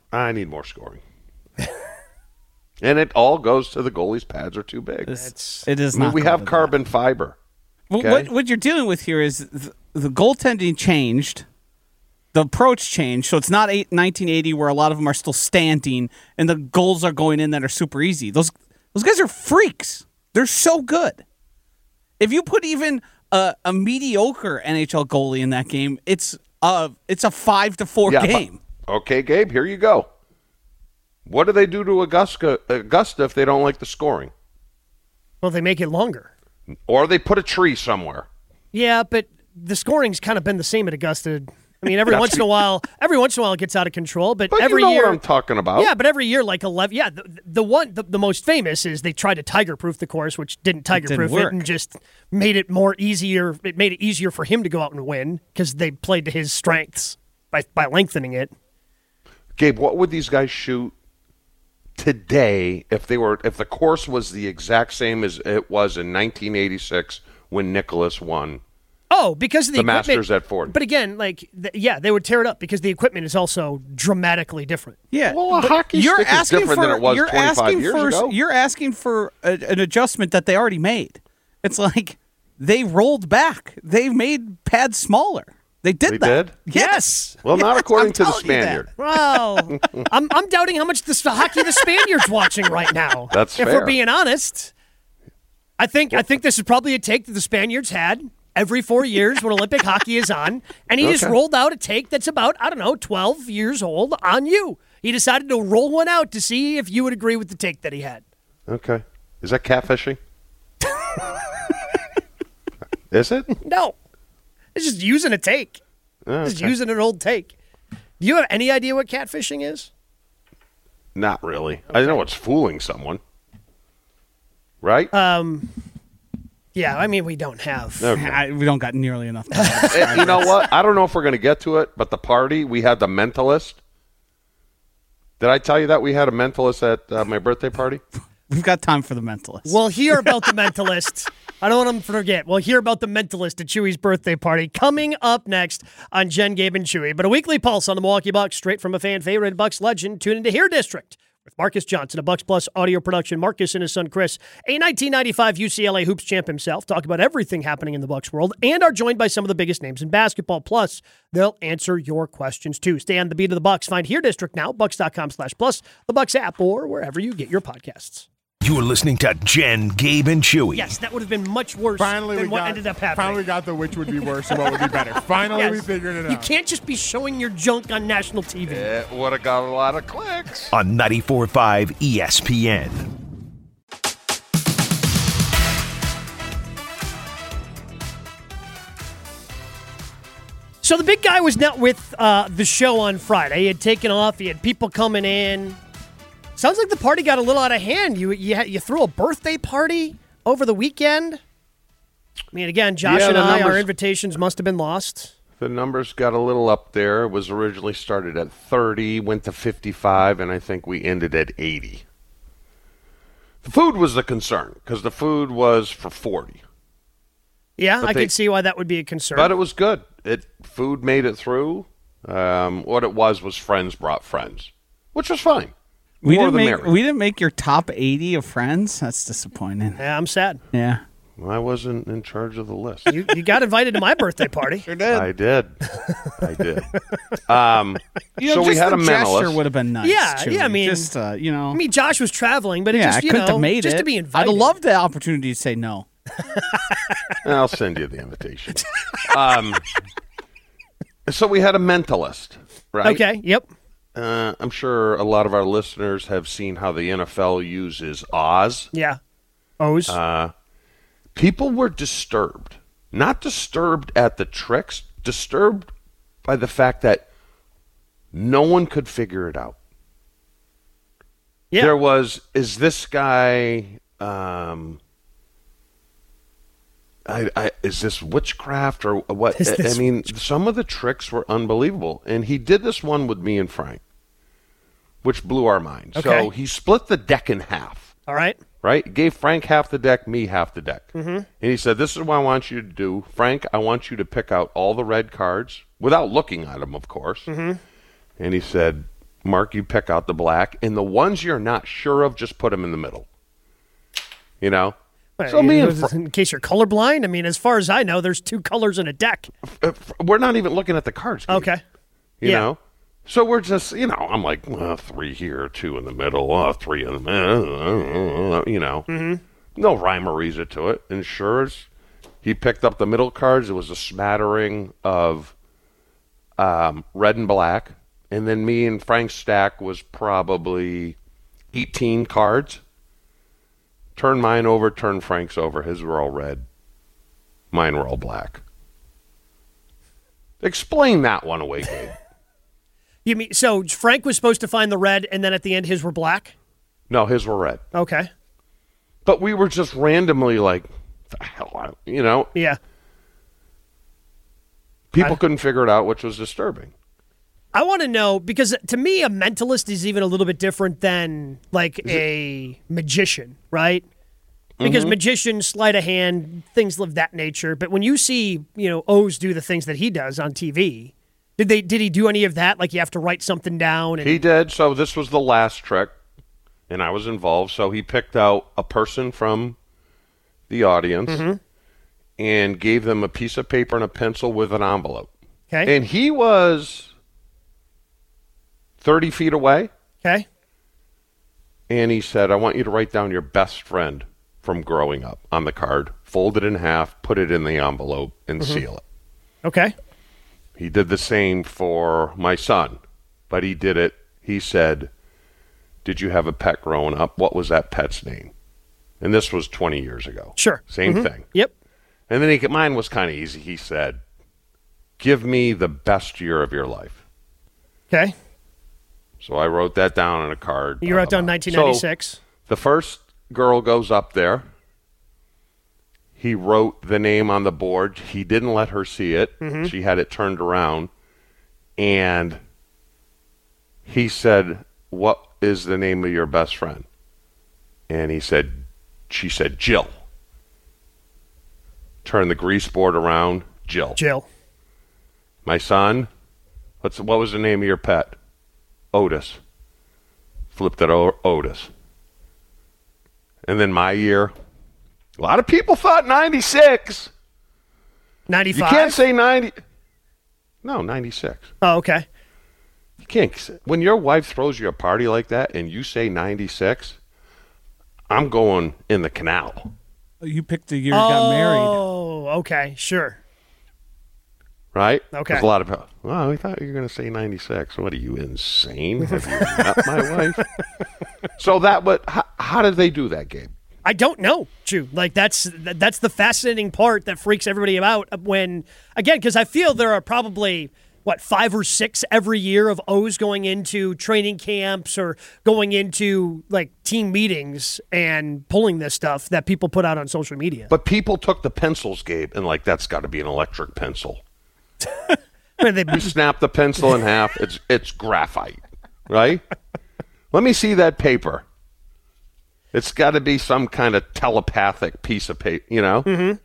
[SPEAKER 4] I need more scoring. And it all goes to the goalie's pads are too big.
[SPEAKER 3] It is
[SPEAKER 4] I mean,
[SPEAKER 3] not.
[SPEAKER 4] we
[SPEAKER 3] going
[SPEAKER 4] have
[SPEAKER 3] to
[SPEAKER 4] carbon fiber.
[SPEAKER 3] that.
[SPEAKER 4] Okay?
[SPEAKER 3] What you're dealing with here is the goaltending changed. The approach changed, so it's not 1980 where a lot of them are still standing and the goals are going in that are super easy. Those guys are freaks. They're so good. If you put even a mediocre NHL goalie in that game, it's a 5-4 game.
[SPEAKER 4] Okay, Gabe, here you go. What do they do to Augusta if they don't like the scoring?
[SPEAKER 2] Well, they make it longer.
[SPEAKER 4] Or they put a tree somewhere.
[SPEAKER 2] Yeah, but the scoring's kind of been the same at Augusta. I mean, every once in a while it gets out of control, but every
[SPEAKER 4] you know
[SPEAKER 2] year
[SPEAKER 4] what I'm talking about.
[SPEAKER 2] Yeah, but every year, like 11. Yeah, the most famous is they tried to tiger-proof the course, which didn't tiger-proof it, and just made it more easier. It made it easier for him to go out and win because they played to his strengths by lengthening it.
[SPEAKER 4] Gabe, what would these guys shoot today if the course was the exact same as it was in 1986 when Nicholas won?
[SPEAKER 2] Oh, because of the equipment,
[SPEAKER 4] Masters at Ford.
[SPEAKER 2] But again, they would tear it up because the equipment is also dramatically different.
[SPEAKER 3] Yeah,
[SPEAKER 4] well, a hockey stick is different than it was 25 years ago.
[SPEAKER 3] You're asking for an adjustment that they already made. It's like they rolled back. They made pads smaller. They did that.
[SPEAKER 4] Did?
[SPEAKER 3] Yes.
[SPEAKER 4] Well, not
[SPEAKER 3] Yes,
[SPEAKER 4] according
[SPEAKER 3] I'm
[SPEAKER 4] to the
[SPEAKER 3] telling you that.
[SPEAKER 4] Spaniard.
[SPEAKER 2] Well, I'm doubting how much hockey the Spaniard's watching right now.
[SPEAKER 4] That's
[SPEAKER 2] if
[SPEAKER 4] fair.
[SPEAKER 2] we're being honest. I think this is probably a take that the Spaniards had every 4 years when Olympic hockey is on, and he just rolled out a take that's about 12 years old on you. He decided to roll one out to see if you would agree with the take that he had.
[SPEAKER 4] Okay. Is that catfishing? Is it?
[SPEAKER 2] No, it's just using a take. Just using an old take. Do you have any idea what catfishing is?
[SPEAKER 4] Not really. I know it's fooling someone. Right?
[SPEAKER 2] Yeah, I mean, we don't have.
[SPEAKER 4] Okay.
[SPEAKER 3] We don't got nearly enough time.
[SPEAKER 4] You know what? I don't know if we're going to get to it, but the party, we had the Mentalist. Did I tell you that we had a Mentalist at my birthday party?
[SPEAKER 3] We've got time for the Mentalist.
[SPEAKER 2] We'll hear about the Mentalist. I don't want them to forget. We'll hear about the Mentalist at Chewy's birthday party coming up next on Jen, Gabe, and Chewy. But a weekly pulse on the Milwaukee Bucks, straight from a fan favorite Bucks legend. Tune into Here District with Marcus Johnson, a Bucks Plus audio production. Marcus and his son Chris, a 1995 UCLA hoops champ himself, talk about everything happening in the Bucks world and are joined by some of the biggest names in basketball. Plus, they'll answer your questions too. Stay on the beat of the Bucks. Find Here District now, Bucks.com/plus, the Bucks app, or wherever you get your podcasts.
[SPEAKER 1] You're listening to Jen, Gabe, and Chewy.
[SPEAKER 2] Yes, that would have been much worse than what ended up happening.
[SPEAKER 6] Finally got the which would be worse and what would be better. Finally, we
[SPEAKER 2] Yes.
[SPEAKER 6] figured it out.
[SPEAKER 2] You can't just be showing your junk on national TV.
[SPEAKER 4] It would have got a lot of clicks.
[SPEAKER 1] On 94.5 ESPN.
[SPEAKER 2] So the big guy was not with the show on Friday. He had taken off. He had people coming in. Sounds like the party got a little out of hand. You threw a birthday party over the weekend. I mean, again, Josh and our invitations must have been lost.
[SPEAKER 4] The numbers got a little up there. It was originally started at 30, went to 55, and I think we ended at 80. The food was the concern because the food was for 40.
[SPEAKER 2] Yeah, I can see why that would be a concern.
[SPEAKER 4] But it was good. Food made it through. What it was friends brought friends, which was fine.
[SPEAKER 3] We didn't make your top 80 of friends. That's disappointing.
[SPEAKER 2] Yeah, I'm sad.
[SPEAKER 3] Yeah.
[SPEAKER 4] I wasn't in charge of the list.
[SPEAKER 2] You got invited to my birthday party.
[SPEAKER 3] Sure did.
[SPEAKER 4] I did.
[SPEAKER 3] So
[SPEAKER 4] we had a
[SPEAKER 3] gesture
[SPEAKER 4] mentalist.
[SPEAKER 3] would have been nice.
[SPEAKER 2] Yeah,
[SPEAKER 3] Chewy.
[SPEAKER 2] yeah, I mean-
[SPEAKER 3] just
[SPEAKER 2] I mean, Josh was traveling, but it
[SPEAKER 3] yeah,
[SPEAKER 2] just,
[SPEAKER 3] I couldn't have made
[SPEAKER 2] just
[SPEAKER 3] it.
[SPEAKER 2] to be
[SPEAKER 3] I'd
[SPEAKER 2] invited.
[SPEAKER 3] have loved the opportunity to say no.
[SPEAKER 4] I'll send you the invitation. So we had a mentalist, right?
[SPEAKER 2] Okay, yep.
[SPEAKER 4] I'm sure a lot of our listeners have seen how the NFL uses Oz.
[SPEAKER 2] Yeah. O's.
[SPEAKER 4] People were disturbed. Not disturbed at the tricks, disturbed by the fact that no one could figure it out.
[SPEAKER 2] Yeah.
[SPEAKER 4] There was, is this guy, is this witchcraft or what? I mean, some of the tricks were unbelievable. And he did this one with me and Frank, which blew our minds.
[SPEAKER 2] Okay.
[SPEAKER 4] So he split the deck in half.
[SPEAKER 2] All right.
[SPEAKER 4] Right? Gave Frank half the deck, me half the deck.
[SPEAKER 2] Mm-hmm.
[SPEAKER 4] And he said, this is what I want you to do. Frank, I want you to pick out all the red cards, without looking at them, of course.
[SPEAKER 2] Mm-hmm.
[SPEAKER 4] And he said, Mark, you pick out the black, and the ones you're not sure of, just put them in the middle. You know? So
[SPEAKER 2] in case you're colorblind, I mean, as far as I know, there's 2 colors in a deck.
[SPEAKER 4] We're not even looking at the cards. Gabe,
[SPEAKER 2] Okay.
[SPEAKER 4] You know? So we're just, I'm like, 3 here, 2 in the middle, 3 in the middle,
[SPEAKER 2] Mm-hmm.
[SPEAKER 4] No rhyme or reason to it. And sure as he picked up the middle cards, it was a smattering of red and black. And then me and Frank's stack was probably 18 cards. Turn mine over, turn Frank's over. His were all red. Mine were all black. Explain that one away, Gabe.
[SPEAKER 2] You mean, so Frank was supposed to find the red, and then at the end his were black?
[SPEAKER 4] No, his were red.
[SPEAKER 2] Okay.
[SPEAKER 4] But we were just randomly like, the hell,
[SPEAKER 2] Yeah.
[SPEAKER 4] People couldn't figure it out, which was disturbing.
[SPEAKER 2] I want to know, because to me, a mentalist is even a little bit different than like a magician, right? Because magicians, sleight of hand, things of that nature. But when you see, O's do the things that he does on TV, did he do any of that? Like you have to write something down?
[SPEAKER 4] He did. So this was the last trick, and I was involved. So he picked out a person from the audience and gave them a piece of paper and a pencil with an envelope.
[SPEAKER 2] Okay.
[SPEAKER 4] And he was 30 feet away.
[SPEAKER 2] Okay.
[SPEAKER 4] And he said, I want you to write down your best friend from growing up on the card, fold it in half, put it in the envelope, and seal it.
[SPEAKER 2] Okay.
[SPEAKER 4] He did the same for my son, but he did it. He said, did you have a pet growing up? What was that pet's name? And this was 20 years ago.
[SPEAKER 2] Sure.
[SPEAKER 4] Same thing.
[SPEAKER 2] Yep.
[SPEAKER 4] And then mine was kind of easy. He said, give me the best year of your life.
[SPEAKER 2] Okay.
[SPEAKER 4] So I wrote that down on a card.
[SPEAKER 2] You wrote down 1996.
[SPEAKER 4] So the first girl goes up there. He wrote the name on the board. He didn't let her see it. She had it turned around. And he said, what is the name of your best friend? And she said, Jill. Turn the grease board around, Jill.
[SPEAKER 2] Jill.
[SPEAKER 4] My son, what was the name of your pet? Otis. Flipped it over, Otis. And then my year, a lot of people thought 96.
[SPEAKER 2] 95?
[SPEAKER 4] You can't say 90. No, 96.
[SPEAKER 2] Oh, okay.
[SPEAKER 4] You can't. When your wife throws you a party like that and you say 96, I'm going in the canal.
[SPEAKER 3] You picked the year you got married.
[SPEAKER 2] Oh, okay. Sure.
[SPEAKER 4] Right?
[SPEAKER 2] Okay.
[SPEAKER 4] There's a lot of people, well, we thought you were going to say 96. What are you, insane? Have you met my wife? So how did they do that, Gabe?
[SPEAKER 2] I don't know, Chew. Like that's the fascinating part that freaks everybody out when, again, because I feel there are probably, 5 or 6 every year of O's going into training camps or going into like team meetings and pulling this stuff that people put out on social media.
[SPEAKER 4] But people took the pencils, Gabe, and that's got to be an electric pencil. You snap the pencil in half, it's graphite, right? Let me see that paper. It's got to be some kind of telepathic piece of paper,
[SPEAKER 2] Yeah,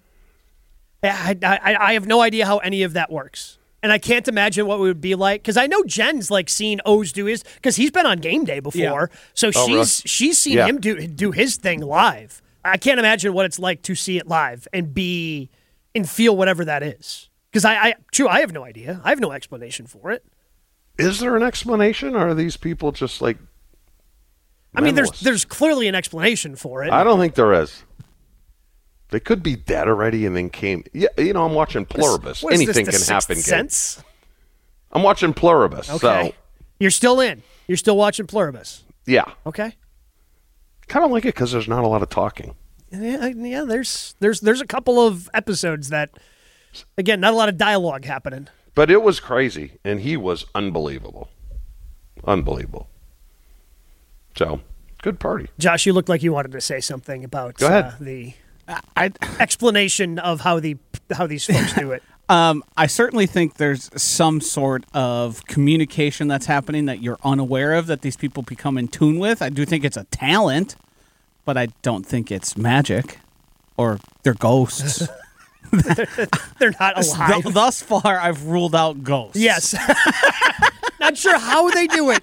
[SPEAKER 2] I have no idea how any of that works. And I can't imagine what it would be like, because I know Jen's seen O's do his, because he's been on game day before, so she's seen him do his thing live. I can't imagine what it's like to see it live and feel whatever that is. Because I have no idea. I have no explanation for it.
[SPEAKER 4] Is there an explanation, or are these people just like?
[SPEAKER 2] I mean, there's clearly an explanation for it.
[SPEAKER 4] I don't think there is. They could be dead already and then came. Yeah, I'm watching Pluribus. Anything can happen.
[SPEAKER 2] Sense?
[SPEAKER 4] I'm watching Pluribus.
[SPEAKER 2] Okay.
[SPEAKER 4] So
[SPEAKER 2] you're still in. You're still watching Pluribus.
[SPEAKER 4] Yeah.
[SPEAKER 2] Okay.
[SPEAKER 4] Kind of like it because there's not a lot of talking.
[SPEAKER 2] Yeah. There's a couple of episodes that, again, not a lot of dialogue happening.
[SPEAKER 4] But it was crazy, and he was unbelievable. Unbelievable. So, good party.
[SPEAKER 2] Josh, you looked like you wanted to say something about
[SPEAKER 4] Go ahead.
[SPEAKER 2] The explanation of how these folks do it.
[SPEAKER 3] I certainly think there's some sort of communication that's happening that you're unaware of, that these people become in tune with. I do think it's a talent, but I don't think it's magic or they're ghosts.
[SPEAKER 2] They're not alive.
[SPEAKER 3] Thus far, I've ruled out ghosts.
[SPEAKER 2] Yes. Not sure how they do it,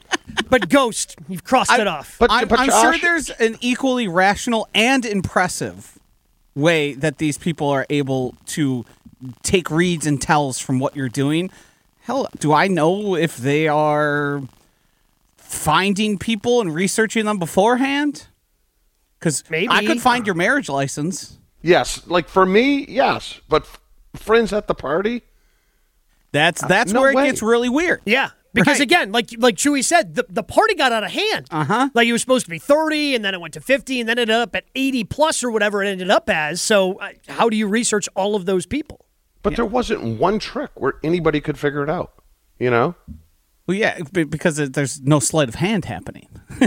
[SPEAKER 2] But ghost, you've crossed it off.
[SPEAKER 4] But,
[SPEAKER 3] I'm
[SPEAKER 4] but
[SPEAKER 3] sure
[SPEAKER 4] Josh,
[SPEAKER 3] there's an equally rational and impressive way that these people are able to take reads and tells from what you're doing. Hell, do I know if they are finding people and researching them beforehand? Because
[SPEAKER 2] Maybe.
[SPEAKER 3] I could find your marriage license.
[SPEAKER 4] yes, like for me, yes. But friends at the party,
[SPEAKER 3] That's
[SPEAKER 4] no
[SPEAKER 3] where
[SPEAKER 4] way.
[SPEAKER 3] it gets really weird.
[SPEAKER 2] Yeah. Because
[SPEAKER 3] Right.
[SPEAKER 2] again, like Chewy said, the party got out of hand.
[SPEAKER 3] Uh-huh.
[SPEAKER 2] Like it was supposed to be 30, and then it went to 50, and then it ended up at 80 plus or whatever it ended up as. So how do you research all of those people?
[SPEAKER 4] but there wasn't one trick where anybody could figure it out. You know?
[SPEAKER 3] Well, yeah, because there's no sleight of hand happening.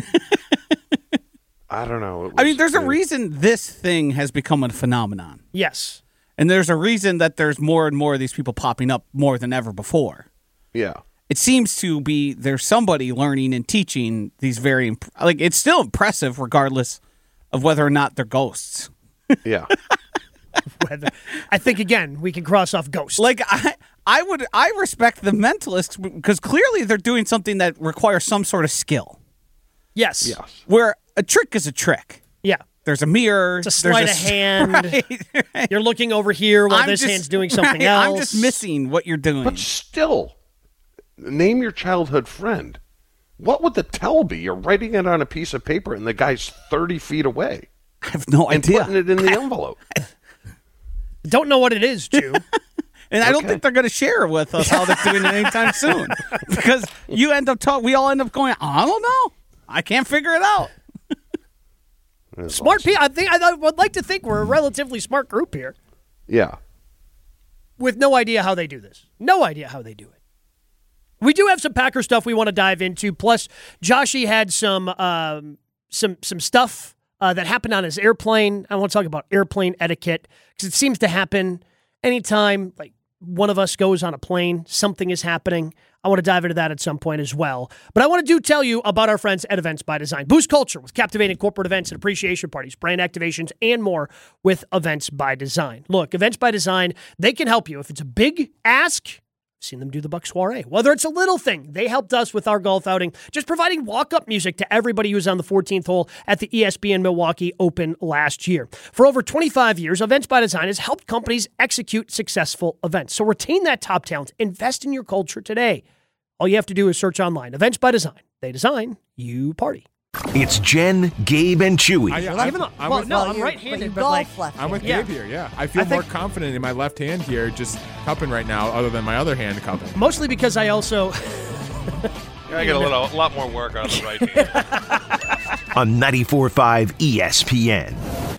[SPEAKER 4] I don't know.
[SPEAKER 3] I mean, there's a reason this thing has become a phenomenon.
[SPEAKER 2] Yes.
[SPEAKER 3] And there's a reason that there's more and more of these people popping up more than ever before.
[SPEAKER 4] Yeah.
[SPEAKER 3] It seems to be there's somebody learning and teaching these very it's still impressive regardless of whether or not they're ghosts.
[SPEAKER 4] Yeah.
[SPEAKER 2] I think again we can cross off ghost.
[SPEAKER 3] Like I respect the mentalists because clearly they're doing something that requires some sort of skill.
[SPEAKER 2] yes.
[SPEAKER 4] Yes.
[SPEAKER 3] Where a trick is a trick.
[SPEAKER 2] Yeah.
[SPEAKER 3] There's a mirror.
[SPEAKER 2] It's a sleight of hand.
[SPEAKER 3] Right.
[SPEAKER 2] You're looking over here while
[SPEAKER 3] I'm
[SPEAKER 2] this
[SPEAKER 3] just-
[SPEAKER 2] hand's doing something
[SPEAKER 3] right,
[SPEAKER 2] else.
[SPEAKER 3] I'm just missing what you're doing.
[SPEAKER 4] But still, name your childhood friend. What would the tell be? You're writing it on a piece of paper and the guy's 30 feet away
[SPEAKER 3] I have no
[SPEAKER 4] and
[SPEAKER 3] idea.
[SPEAKER 4] putting it in the envelope.
[SPEAKER 2] Don't know what it is, Chew.
[SPEAKER 3] And I don't think they're going to share with us how they're doing it anytime soon. Because you end up we all end up going, I don't know. I can't figure it out.
[SPEAKER 2] Smart people. I would like to think we're a relatively smart group here
[SPEAKER 4] Yeah.
[SPEAKER 2] with no idea how they do this. No idea how they do it. We do have some Packer stuff we want to dive into. Plus, Joshy had some stuff that happened on his airplane. I want to talk about airplane etiquette because it seems to happen anytime like one of us goes on a plane, something is happening. I want to dive into that at some point as well. But I want to tell you about our friends at Events by Design. Boost culture with captivating corporate events and appreciation parties, brand activations, and more with Events by Design. Look, Events by Design, they can help you. If it's a big ask, I've seen them do the Buck Soiree. Whether it's a little thing, they helped us with our golf outing, just providing walk-up music to everybody who was on the 14th hole at the ESPN Milwaukee Open last year. For over 25 years, Events by Design has helped companies execute successful events. So retain that top talent. Invest in your culture today. All you have to do is search online. Events by Design. They design, you party.
[SPEAKER 1] It's Jen, Gabe, and Chewy.
[SPEAKER 2] I'm right-handed, but like,
[SPEAKER 6] I'm with
[SPEAKER 2] Yeah.
[SPEAKER 6] Gabe here, yeah. I feel more confident in my left hand here, just cupping right now, other than my other hand cupping.
[SPEAKER 2] mostly because I also...
[SPEAKER 4] I get a lot more work on the right hand.
[SPEAKER 1] On 94.5 ESPN.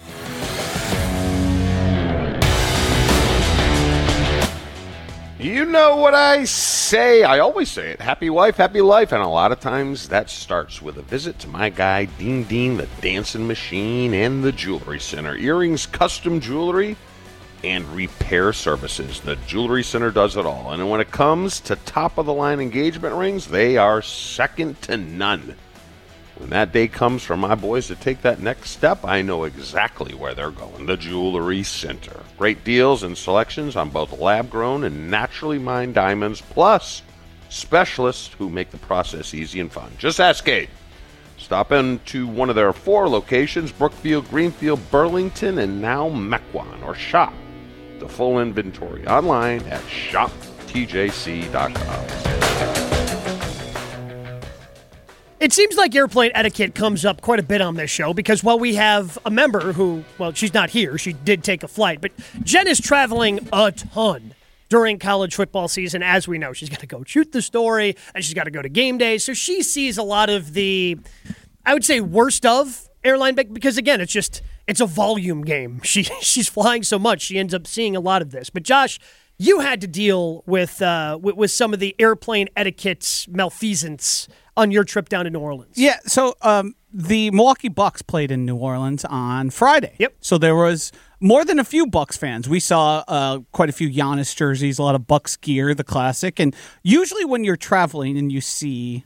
[SPEAKER 4] You know what I say. I always say it. Happy wife, happy life. And a lot of times that starts with a visit to my guy, Dean Dean, the dancing machine, and the jewelry center. Earrings, custom jewelry, and repair services. The Jewelry Center does it all. And when it comes to top-of-the-line engagement rings, they are second to none. When that day comes for my boys to take that next step, I know exactly where they're going. The Jewelry Center. Great deals and selections on both lab-grown and naturally mined diamonds, plus specialists who make the process easy and fun. Just ask Gabe. Stop into one of their 4 locations, Brookfield, Greenfield, Burlington, and now Mequon, or shop the full inventory online at shoptjc.com.
[SPEAKER 2] It seems like airplane etiquette comes up quite a bit on this show because while we have a member who, well, she's not here. She did take a flight, but Jen is traveling a ton during college football season. As we know, she's got to go shoot the story and she's got to go to game day. So she sees a lot of the, I would say, worst of airline because again, it's a volume game. She's flying so much. She ends up seeing a lot of this. But Josh, you had to deal with some of the airplane etiquette malfeasance on your trip down to New Orleans.
[SPEAKER 3] Yeah, so the Milwaukee Bucks played in New Orleans on Friday.
[SPEAKER 2] Yep.
[SPEAKER 3] So there was more than a few Bucks fans. We saw quite a few Giannis jerseys, a lot of Bucks gear, the classic. And usually when you're traveling and you see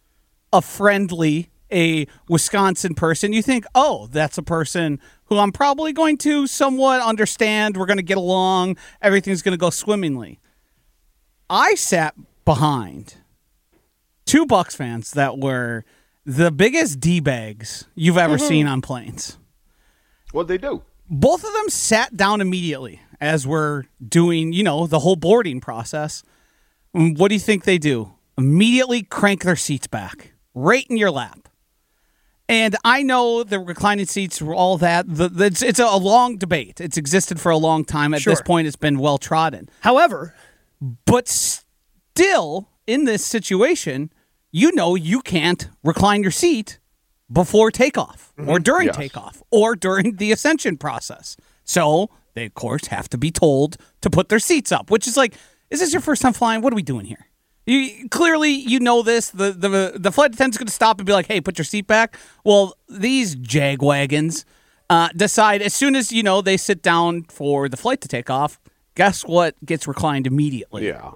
[SPEAKER 3] a Wisconsin person, you think, oh, that's a person who I'm probably going to somewhat understand. We're going to get along. Everything's going to go swimmingly. I sat behind two Bucks fans that were the biggest D-bags you've ever seen on planes.
[SPEAKER 4] What'd they do?
[SPEAKER 3] Both of them sat down immediately as we're doing, the whole boarding process. What do you think they do? Immediately crank their seats back, right in your lap. And I know the reclining seats, all that. It's a long debate. It's existed for a long time. At this point, it's been well trodden.
[SPEAKER 2] However,
[SPEAKER 3] but still, in this situation, you can't recline your seat before takeoff or during takeoff or during the ascension process. So they, of course, have to be told to put their seats up, which is like, is this your first time flying? What are we doing here? Clearly, you know this. The flight attendant's going to stop and be like, hey, put your seat back. Well, these jagwagons decide as soon as, they sit down for the flight to take off, guess what gets reclined immediately?
[SPEAKER 4] Yeah.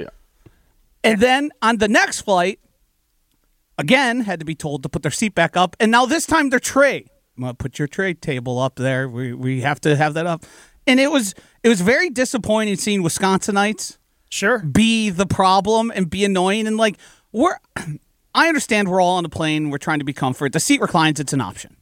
[SPEAKER 3] And then on the next flight, again, had to be told to put their seat back up. And now this time their tray. I'm going to put your tray table up there. We have to have that up. And it was very disappointing seeing Wisconsinites be the problem and be annoying. And I understand we're all on the plane. We're trying to be comfort. The seat reclines. It's an option.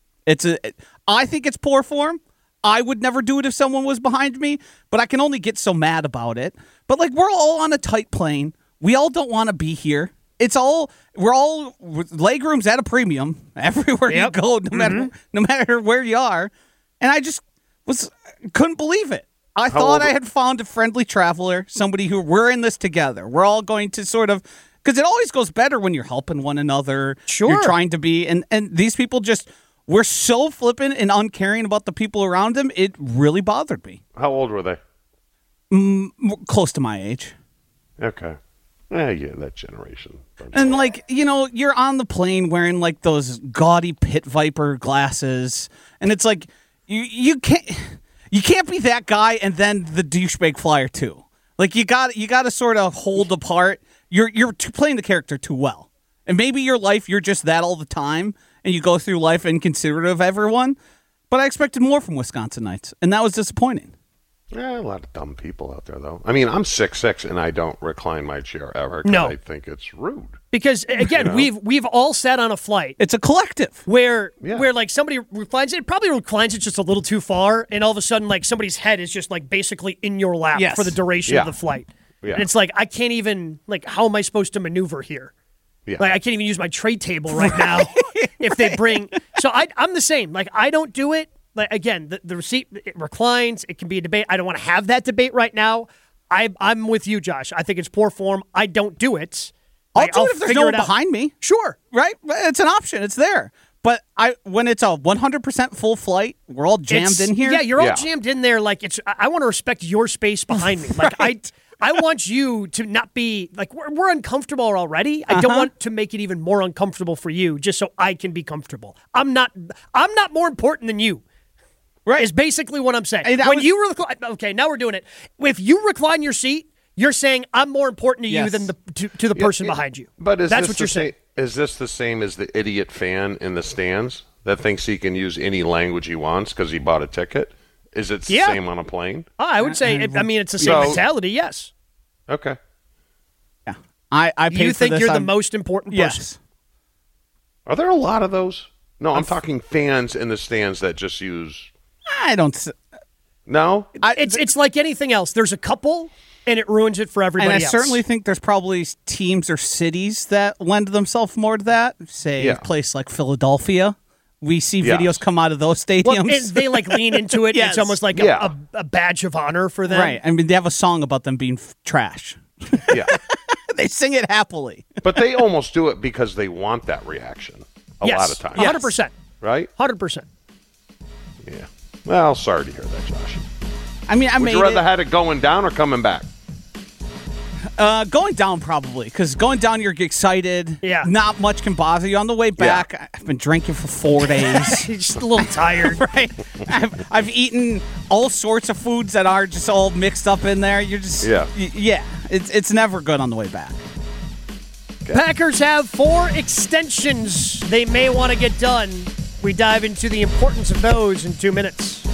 [SPEAKER 3] I think it's poor form. I would never do it if someone was behind me, but I can only get so mad about it. But we're all on a tight plane. We all don't want to be here. We're all legroom's at a premium everywhere you go, no matter where you are. And I just couldn't believe it. I thought I had found a friendly traveler, somebody who we're in this together. We're all going to sort of, because it always goes better when you're helping one another.
[SPEAKER 2] Sure.
[SPEAKER 3] You're trying to be, and these people were so flippant and uncaring about the people around them. It really bothered me.
[SPEAKER 4] How old were they?
[SPEAKER 3] Close to my age.
[SPEAKER 4] Okay. Yeah, that generation.
[SPEAKER 3] And you're on the plane wearing those gaudy Pit Viper glasses, and it's like you can't be that guy and then the douchebag flyer too. You got to sort of hold apart. You're playing the character too well, and maybe your life you're just that all the time, and you go through life inconsiderate of everyone. But I expected more from Wisconsinites, and that was disappointing.
[SPEAKER 4] Yeah, a lot of dumb people out there, though. I mean, I'm 6'6", and I don't recline my chair ever because I think it's rude.
[SPEAKER 2] Because, again, we've all sat on a flight.
[SPEAKER 3] It's a collective.
[SPEAKER 2] Where somebody reclines it, probably reclines it just a little too far, and all of a sudden, somebody's head is just, basically in your lap for the duration of the flight. Yeah. And it's I can't even, how am I supposed to maneuver here? Yeah. I can't even use my tray table right now if they bring... So I'm the same. I don't do it. Again, the seat it reclines. It can be a debate. I don't want to have that debate right now. I'm with you, Josh. I think it's poor form. I don't do it.
[SPEAKER 3] I'll do it if there's no one behind me.
[SPEAKER 2] Sure.
[SPEAKER 3] Right? It's an option. It's there. But when it's a 100% full flight, we're all jammed in here.
[SPEAKER 2] Yeah, you're all jammed in there. I want to respect your space behind me. I want you to not be we're uncomfortable already. I don't want to make it even more uncomfortable for you, just so I can be comfortable. I'm not more important than you. Right, is basically what I'm saying. When you recline, okay, now we're doing it. If you recline your seat, you're saying I'm more important to you than to the person behind you.
[SPEAKER 4] But
[SPEAKER 2] that's what you're saying.
[SPEAKER 4] Is this the same as the idiot fan in the stands that thinks he can use any language he wants because he bought a ticket? Is it the same on a plane?
[SPEAKER 2] I would say. It's the same mentality. Yes.
[SPEAKER 4] Okay.
[SPEAKER 3] Yeah, I paid for this.
[SPEAKER 2] You think you're the most important person?
[SPEAKER 3] Yes.
[SPEAKER 4] Are there a lot of those? No, I'm talking fans in the stands that just use.
[SPEAKER 3] I don't.
[SPEAKER 4] No?
[SPEAKER 2] It's like anything else. There's a couple, and it ruins it for everybody else.
[SPEAKER 3] And I certainly think there's probably teams or cities that lend themselves more to that. Say a place like Philadelphia. We see videos come out of those stadiums.
[SPEAKER 2] Well, and they lean into it. It's almost like a badge of honor for them.
[SPEAKER 3] Right. I mean, they have a song about them being trash.
[SPEAKER 4] Yeah.
[SPEAKER 3] They sing it happily.
[SPEAKER 4] But they almost do it because they want that reaction a lot of times.
[SPEAKER 2] 100%.
[SPEAKER 4] Right?
[SPEAKER 2] 100%.
[SPEAKER 4] Yeah. Well, sorry to hear that, Josh.
[SPEAKER 3] I mean,
[SPEAKER 4] Would you rather have it going down or coming back?
[SPEAKER 3] Going down probably, because going down you're excited.
[SPEAKER 2] Yeah.
[SPEAKER 3] Not much can bother you. On the way back, I've been drinking for 4 days.
[SPEAKER 2] You're just a little tired.
[SPEAKER 3] Right. I've eaten all sorts of foods that are just all mixed up in there. You're just it's never good on the way back.
[SPEAKER 2] Okay. Packers have 4 extensions they may want to get done. We dive into the importance of those in 2 minutes.